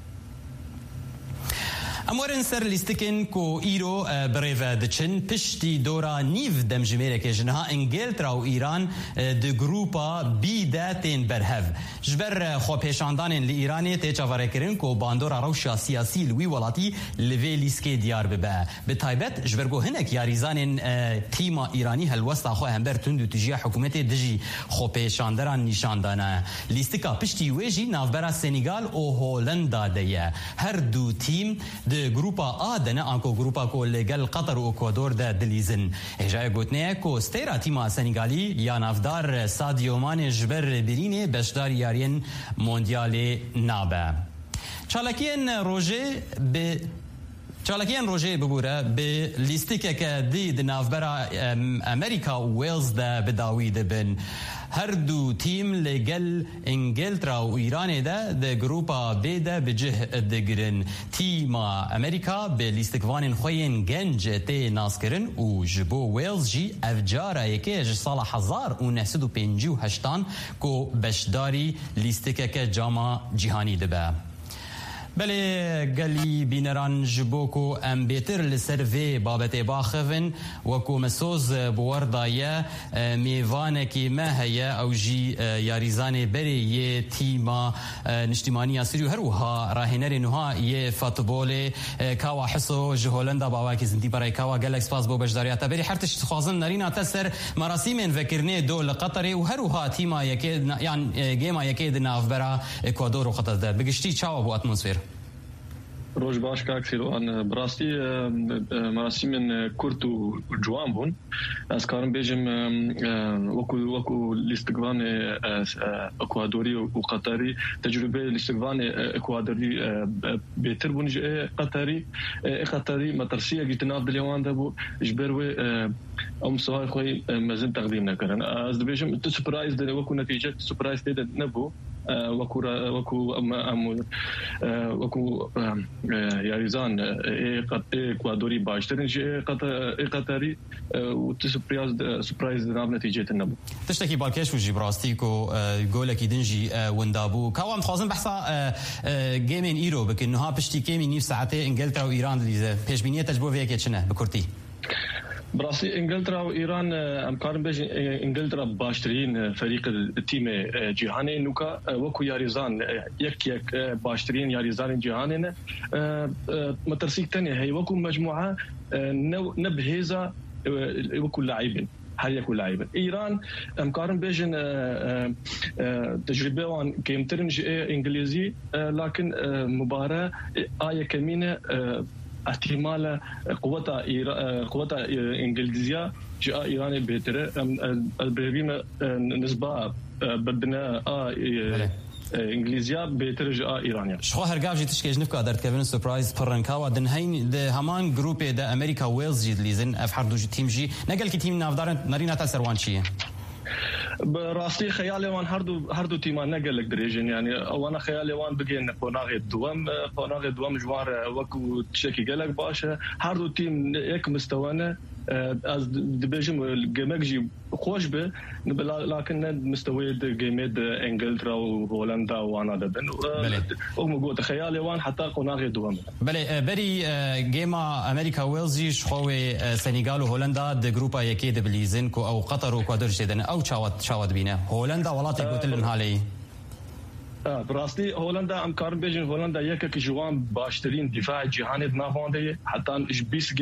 امورن سر لیستکن کو ایرو بریو دچن پشتی دورا نیو دم جمیره که جنها انگلترا و ایران د گروپا بی داتین برهف جبر خو پیشاندانن لی ایرانی ته چاوره کرن کو باندورا روشا سیاسی لوی ولاتی لوی لیسکه دیار ببه به تایبت جبر گو هنک یاریزانن تیما ایرانی هلوستا خو همبر تند تجی حکومت دجی خو پیشاندران نشاندانه لیستکا پشتی ویجی ناوبرا سنگال او هولندا ده هر دو تیم د گروپا آ دنه آنکو گروپا کو لگل قطر و اکوادور ده دلیزن اجای گوتنه کو ستیرا تیما سنگالی یا نافدار سادیو مان جبر برینه بشدار یارین موندیال نابه چالکین روژه به چالکیان روژه ببوره به لیستیکه که دید نافبرا امریکا و ویلز ده بداوی دبن هر دو تیم لگل انگلترا و ایران ده گروپا بیده بجه دگرن تیما امریکا به لیستکوان خوین گنج تی ناس کرن و جبو ویلز جی افجاره یکی سال 1958 کو بشداری لیستکه که جاما جهانی دبه بله گلی بینران جبوکو ام بیتر لسروی بابت باخفن وکو مسوز بوردایه میوانه کی مهیه او جی یاریزان بری یه تیما نشتیمانی سریو هروها راهنر نوها یه فوتبول کاوا حسو جهولندا باواکی زندی برای کاوا گلکس پاس بو بجداریات بری حرتش خوازن نرینا تسر مراسم فکرنه دول قطری و هروها تیما یکی یعنی گیما یکی دناف برا اکوادور و قطر ده بگشتی چاوا بو اتمسفیر روز باش کاکسیروان براستی مراسم کورت و جوان بون از کارم بیجم وکو لیستگوان اکوادوری و قطری تجربه لیستگوان اکوادوری بهتر بون قطری مترسیه گیتناف دلیوان ده بو جبروی ام سوای خوی مزن تقدیم نکردن از بیجم تو سپرایز ده وکو نتیجه سپرایز ده نبو وكو ياريزان اكوادوري باشترين شيء قطري وتسبرايز ناب نتيجه النبو تشتكي بالكيش وجي براستيكو جولك دنجي وندابو كوام خازن بحثا جيمين ايرو بكنها بشتي كيمي نيف ساعتين انجلترا وايران اللي بيش بنيه تجربه هيك شنو بكرتي براسي انجلترا وايران امكان بيج انجلترا باشترين فريق التيم جهاني نوكا وكو ياريزان يك باشترين ياريزان جهاني مترسيك تاني هي وكو مجموعه نبهيزه وكو لاعبين هل يكون لاعبا ايران امكان بيجن تجربه وان كيمترنج انجليزي لكن مباراه كمينه احتمال قوة إنجليزية جاء إيراني بهتره البريم نسبة بدنا إنجليزية بهتره جاء إيرانيا شو هرجع جيتش كيج نفكا درت كيفن سربرايز برنكاوا دنهين ده همان جروب ده أمريكا ويلز جيد ليزن أفحر دوج تيم جي نقل كي تيم نافدار نارينا تسروان شيء براستي خيالي وان هردو تيمان نقل لك دريجن يعني وانا خيالي وان بقين قناغي دوام جوار وكو تشكي قالك باشا هردو تيم يك مستوانا از دبيجم الجيمجي خوش به لكن مستوى جيمد انجلترا وهولندا وانا دبن ومقوت خيالي وان حتى قناغي دوام بله بري جيما امريكا ويلز خوي سنغال وهولندا د جروبا يكي دبليزن كو او قطر وكوادر جدن او شاوت بينا هولندا ولاتي قلت لهم هالي براستي هولندا امكار بيجن هولندا يك جوان باشترين دفاع جهاني نافوندي حتى بيس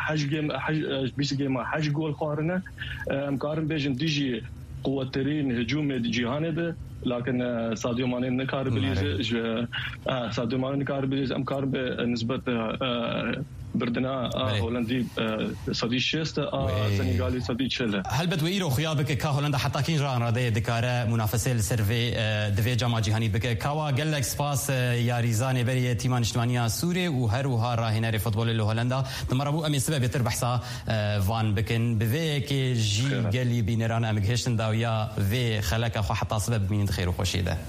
جيما حج جول قارنه امكار بيجن ديجي قوترين هجوم جهاني ده لكن ساديو ماني نكار بليز ساديو ماني نكار بليز امكار بنسبه بردنا هولندي صديق شست سنغالي صديق شله هل بدو ايرو خيابك كهولندا حتى كين ران رادي دكاره منافسه السيرفي دفي جاما جهاني بك كاوا جالك سباس يا ريزاني بري تيمان اجتماعيه سوري وهروها راهنا فوتبول هولندا تمربو امي سبب يتر بحثا فان بكن بفيك جي جالي بينران امغهشن داويا في خلك خو حتى سبب من خير وخوشي ده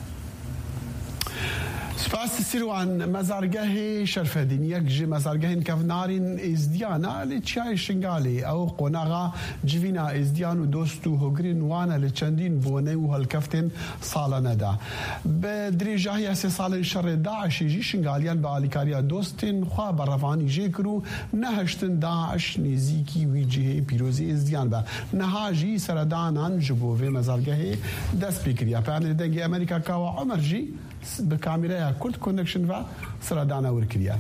سپاس سیروان مزارگاه شرفدین یک جی مزارگاه کفنارین ازدیانا لچای شنگالی او قناغا جوینا ازدیان و دوستو هگرین وانا لچندین بونه و هالکفتن سالا ندا بدریجاهی 3 سال شر داعش جی شنگالیان با آلیکاریا دوستن خواه برفانی جیکرو نهشتن داعش نزیکی وی جیه پیروزی ازدیان با نهاجی سردانان جبوه مزارگاه دست بکریا پیان دنگی امریکا کاوا عمر جی بكاميرا كل كونكشن فا سردانا وركريا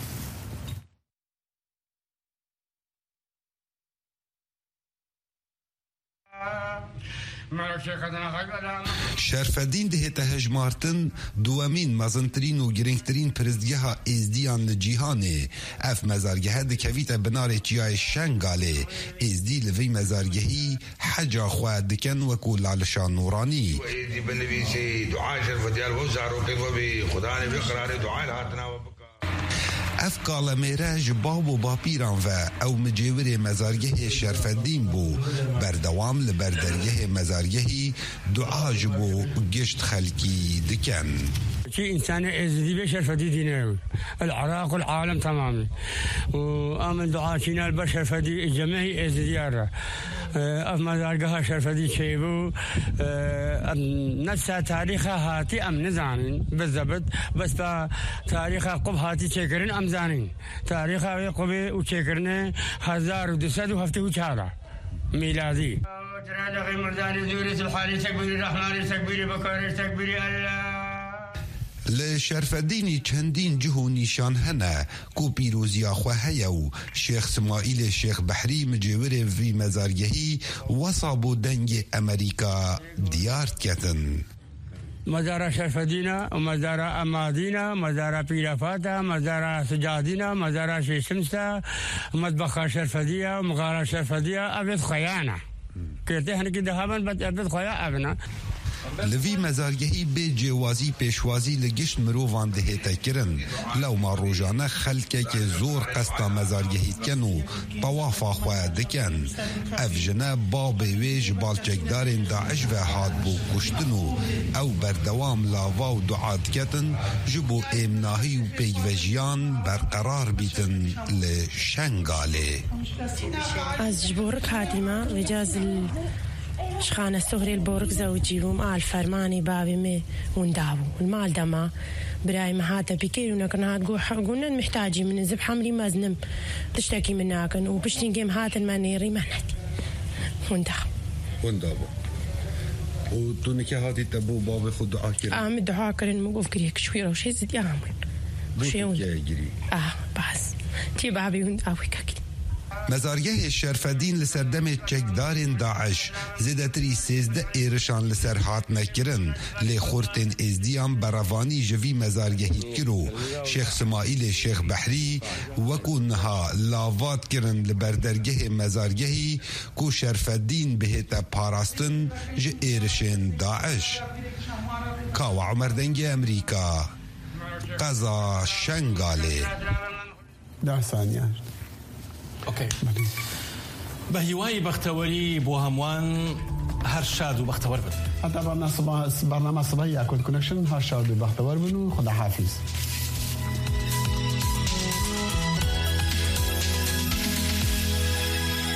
شرفدین ده تهجمارتن دوامین مزنترین و گرنگترین پرزگاه ازدیان لجیهانه اف مزارگه ده کویت بنار جیای شنگاله ازدی لوی مزارگهی حجا خواه دکن وکو لالشان نورانی ازدی بنویسی دعا شرفدیال وزارو قیفو بی خدا نبی قرار دعا لحاتنا اف کالمیره جباب و باپیران و او مجیور مزارگه شرفدین بو بردوام لبردرگه مزارگهی دعا جبو گشت خلکی دکن شيء إنسان إزدي بشر فديدين العراق والعالم تماما وآمن دعاتنا البشر فدي الجميع إزديارة أفما زارقها شرفدي شيبو نفسها تاريخها هاتي أم نزانين بالضبط بس تاريخها قب هاتي شكرين أم زانين تاريخها يقبي وشكرنا 1274 ميلادي ترى مرداني زوري سبحاني تكبيري الرحمن تكبيري بكاري تكبيري الله لشرفدینی چندین جهو نیشان هنه کو پیروزیا خواه و شیخ سمائیل شیخ بحری مجیور وی مزارگهی وصابو دنگ امریکا دیارت کتن مزارع شرفدینا ومزارع امادینا مزارع پیرافاتا مزارع سجادینا مزارع شمسا مطبخ شرفدیه ومغارة شرفدیه ابد خیانه کہتے ہیں کہ دهابن بد ابد خیا ابنا لوی مزارگهی به جوازی پیشوازی لگشت مرووان دهیتا کرن لو ما روزانه خلکه که زور قسطا مزارگهی کنو طوافا خواه دکن افجنه باب ویج بالچکدارین داعش و حاد بو کشتنو او بردوام لاوا و دعات کتن جبو امناهی و پیگوژیان برقرار بیتن لشنگاله از جبورک هاتیما وجاز شخانة سهري البورك زوجي ومال فرماني بابي مي ونداو المال دما براي مهاتا بكير ونكن قلنا محتاجي من زب حملي مزنم تشتكي مناكن وبشتين جيم هات المانيري مهنت ونداو وتونك هاتي تبو بابي خود دعا كرن دعا كرن موقف كريك شوي روشي زد يعمل بوتك بس تي بابي ونداو كاكي مزارگه شرفدین لسردم چکدارین داعش زیدتری 13 ایرشان لسر هات نکرن لی خورتین ازدیان براوانی جوی مزارگهی کرو شیخ سمائیل شیخ بحری وکو نها لاوات کرن لبردرگه مزارگهی کو شرفدین بهتا پاراستن ج ایرشین داعش کاو عمر دنگ امریکا قضا شنگاله 10 ثانیه اوكي بهیوای بختوری بو هموان هر شاد و بختور بن حتی برنامه صباحی اکود کنکشن هر شاد و بختور بنو خدا حافظ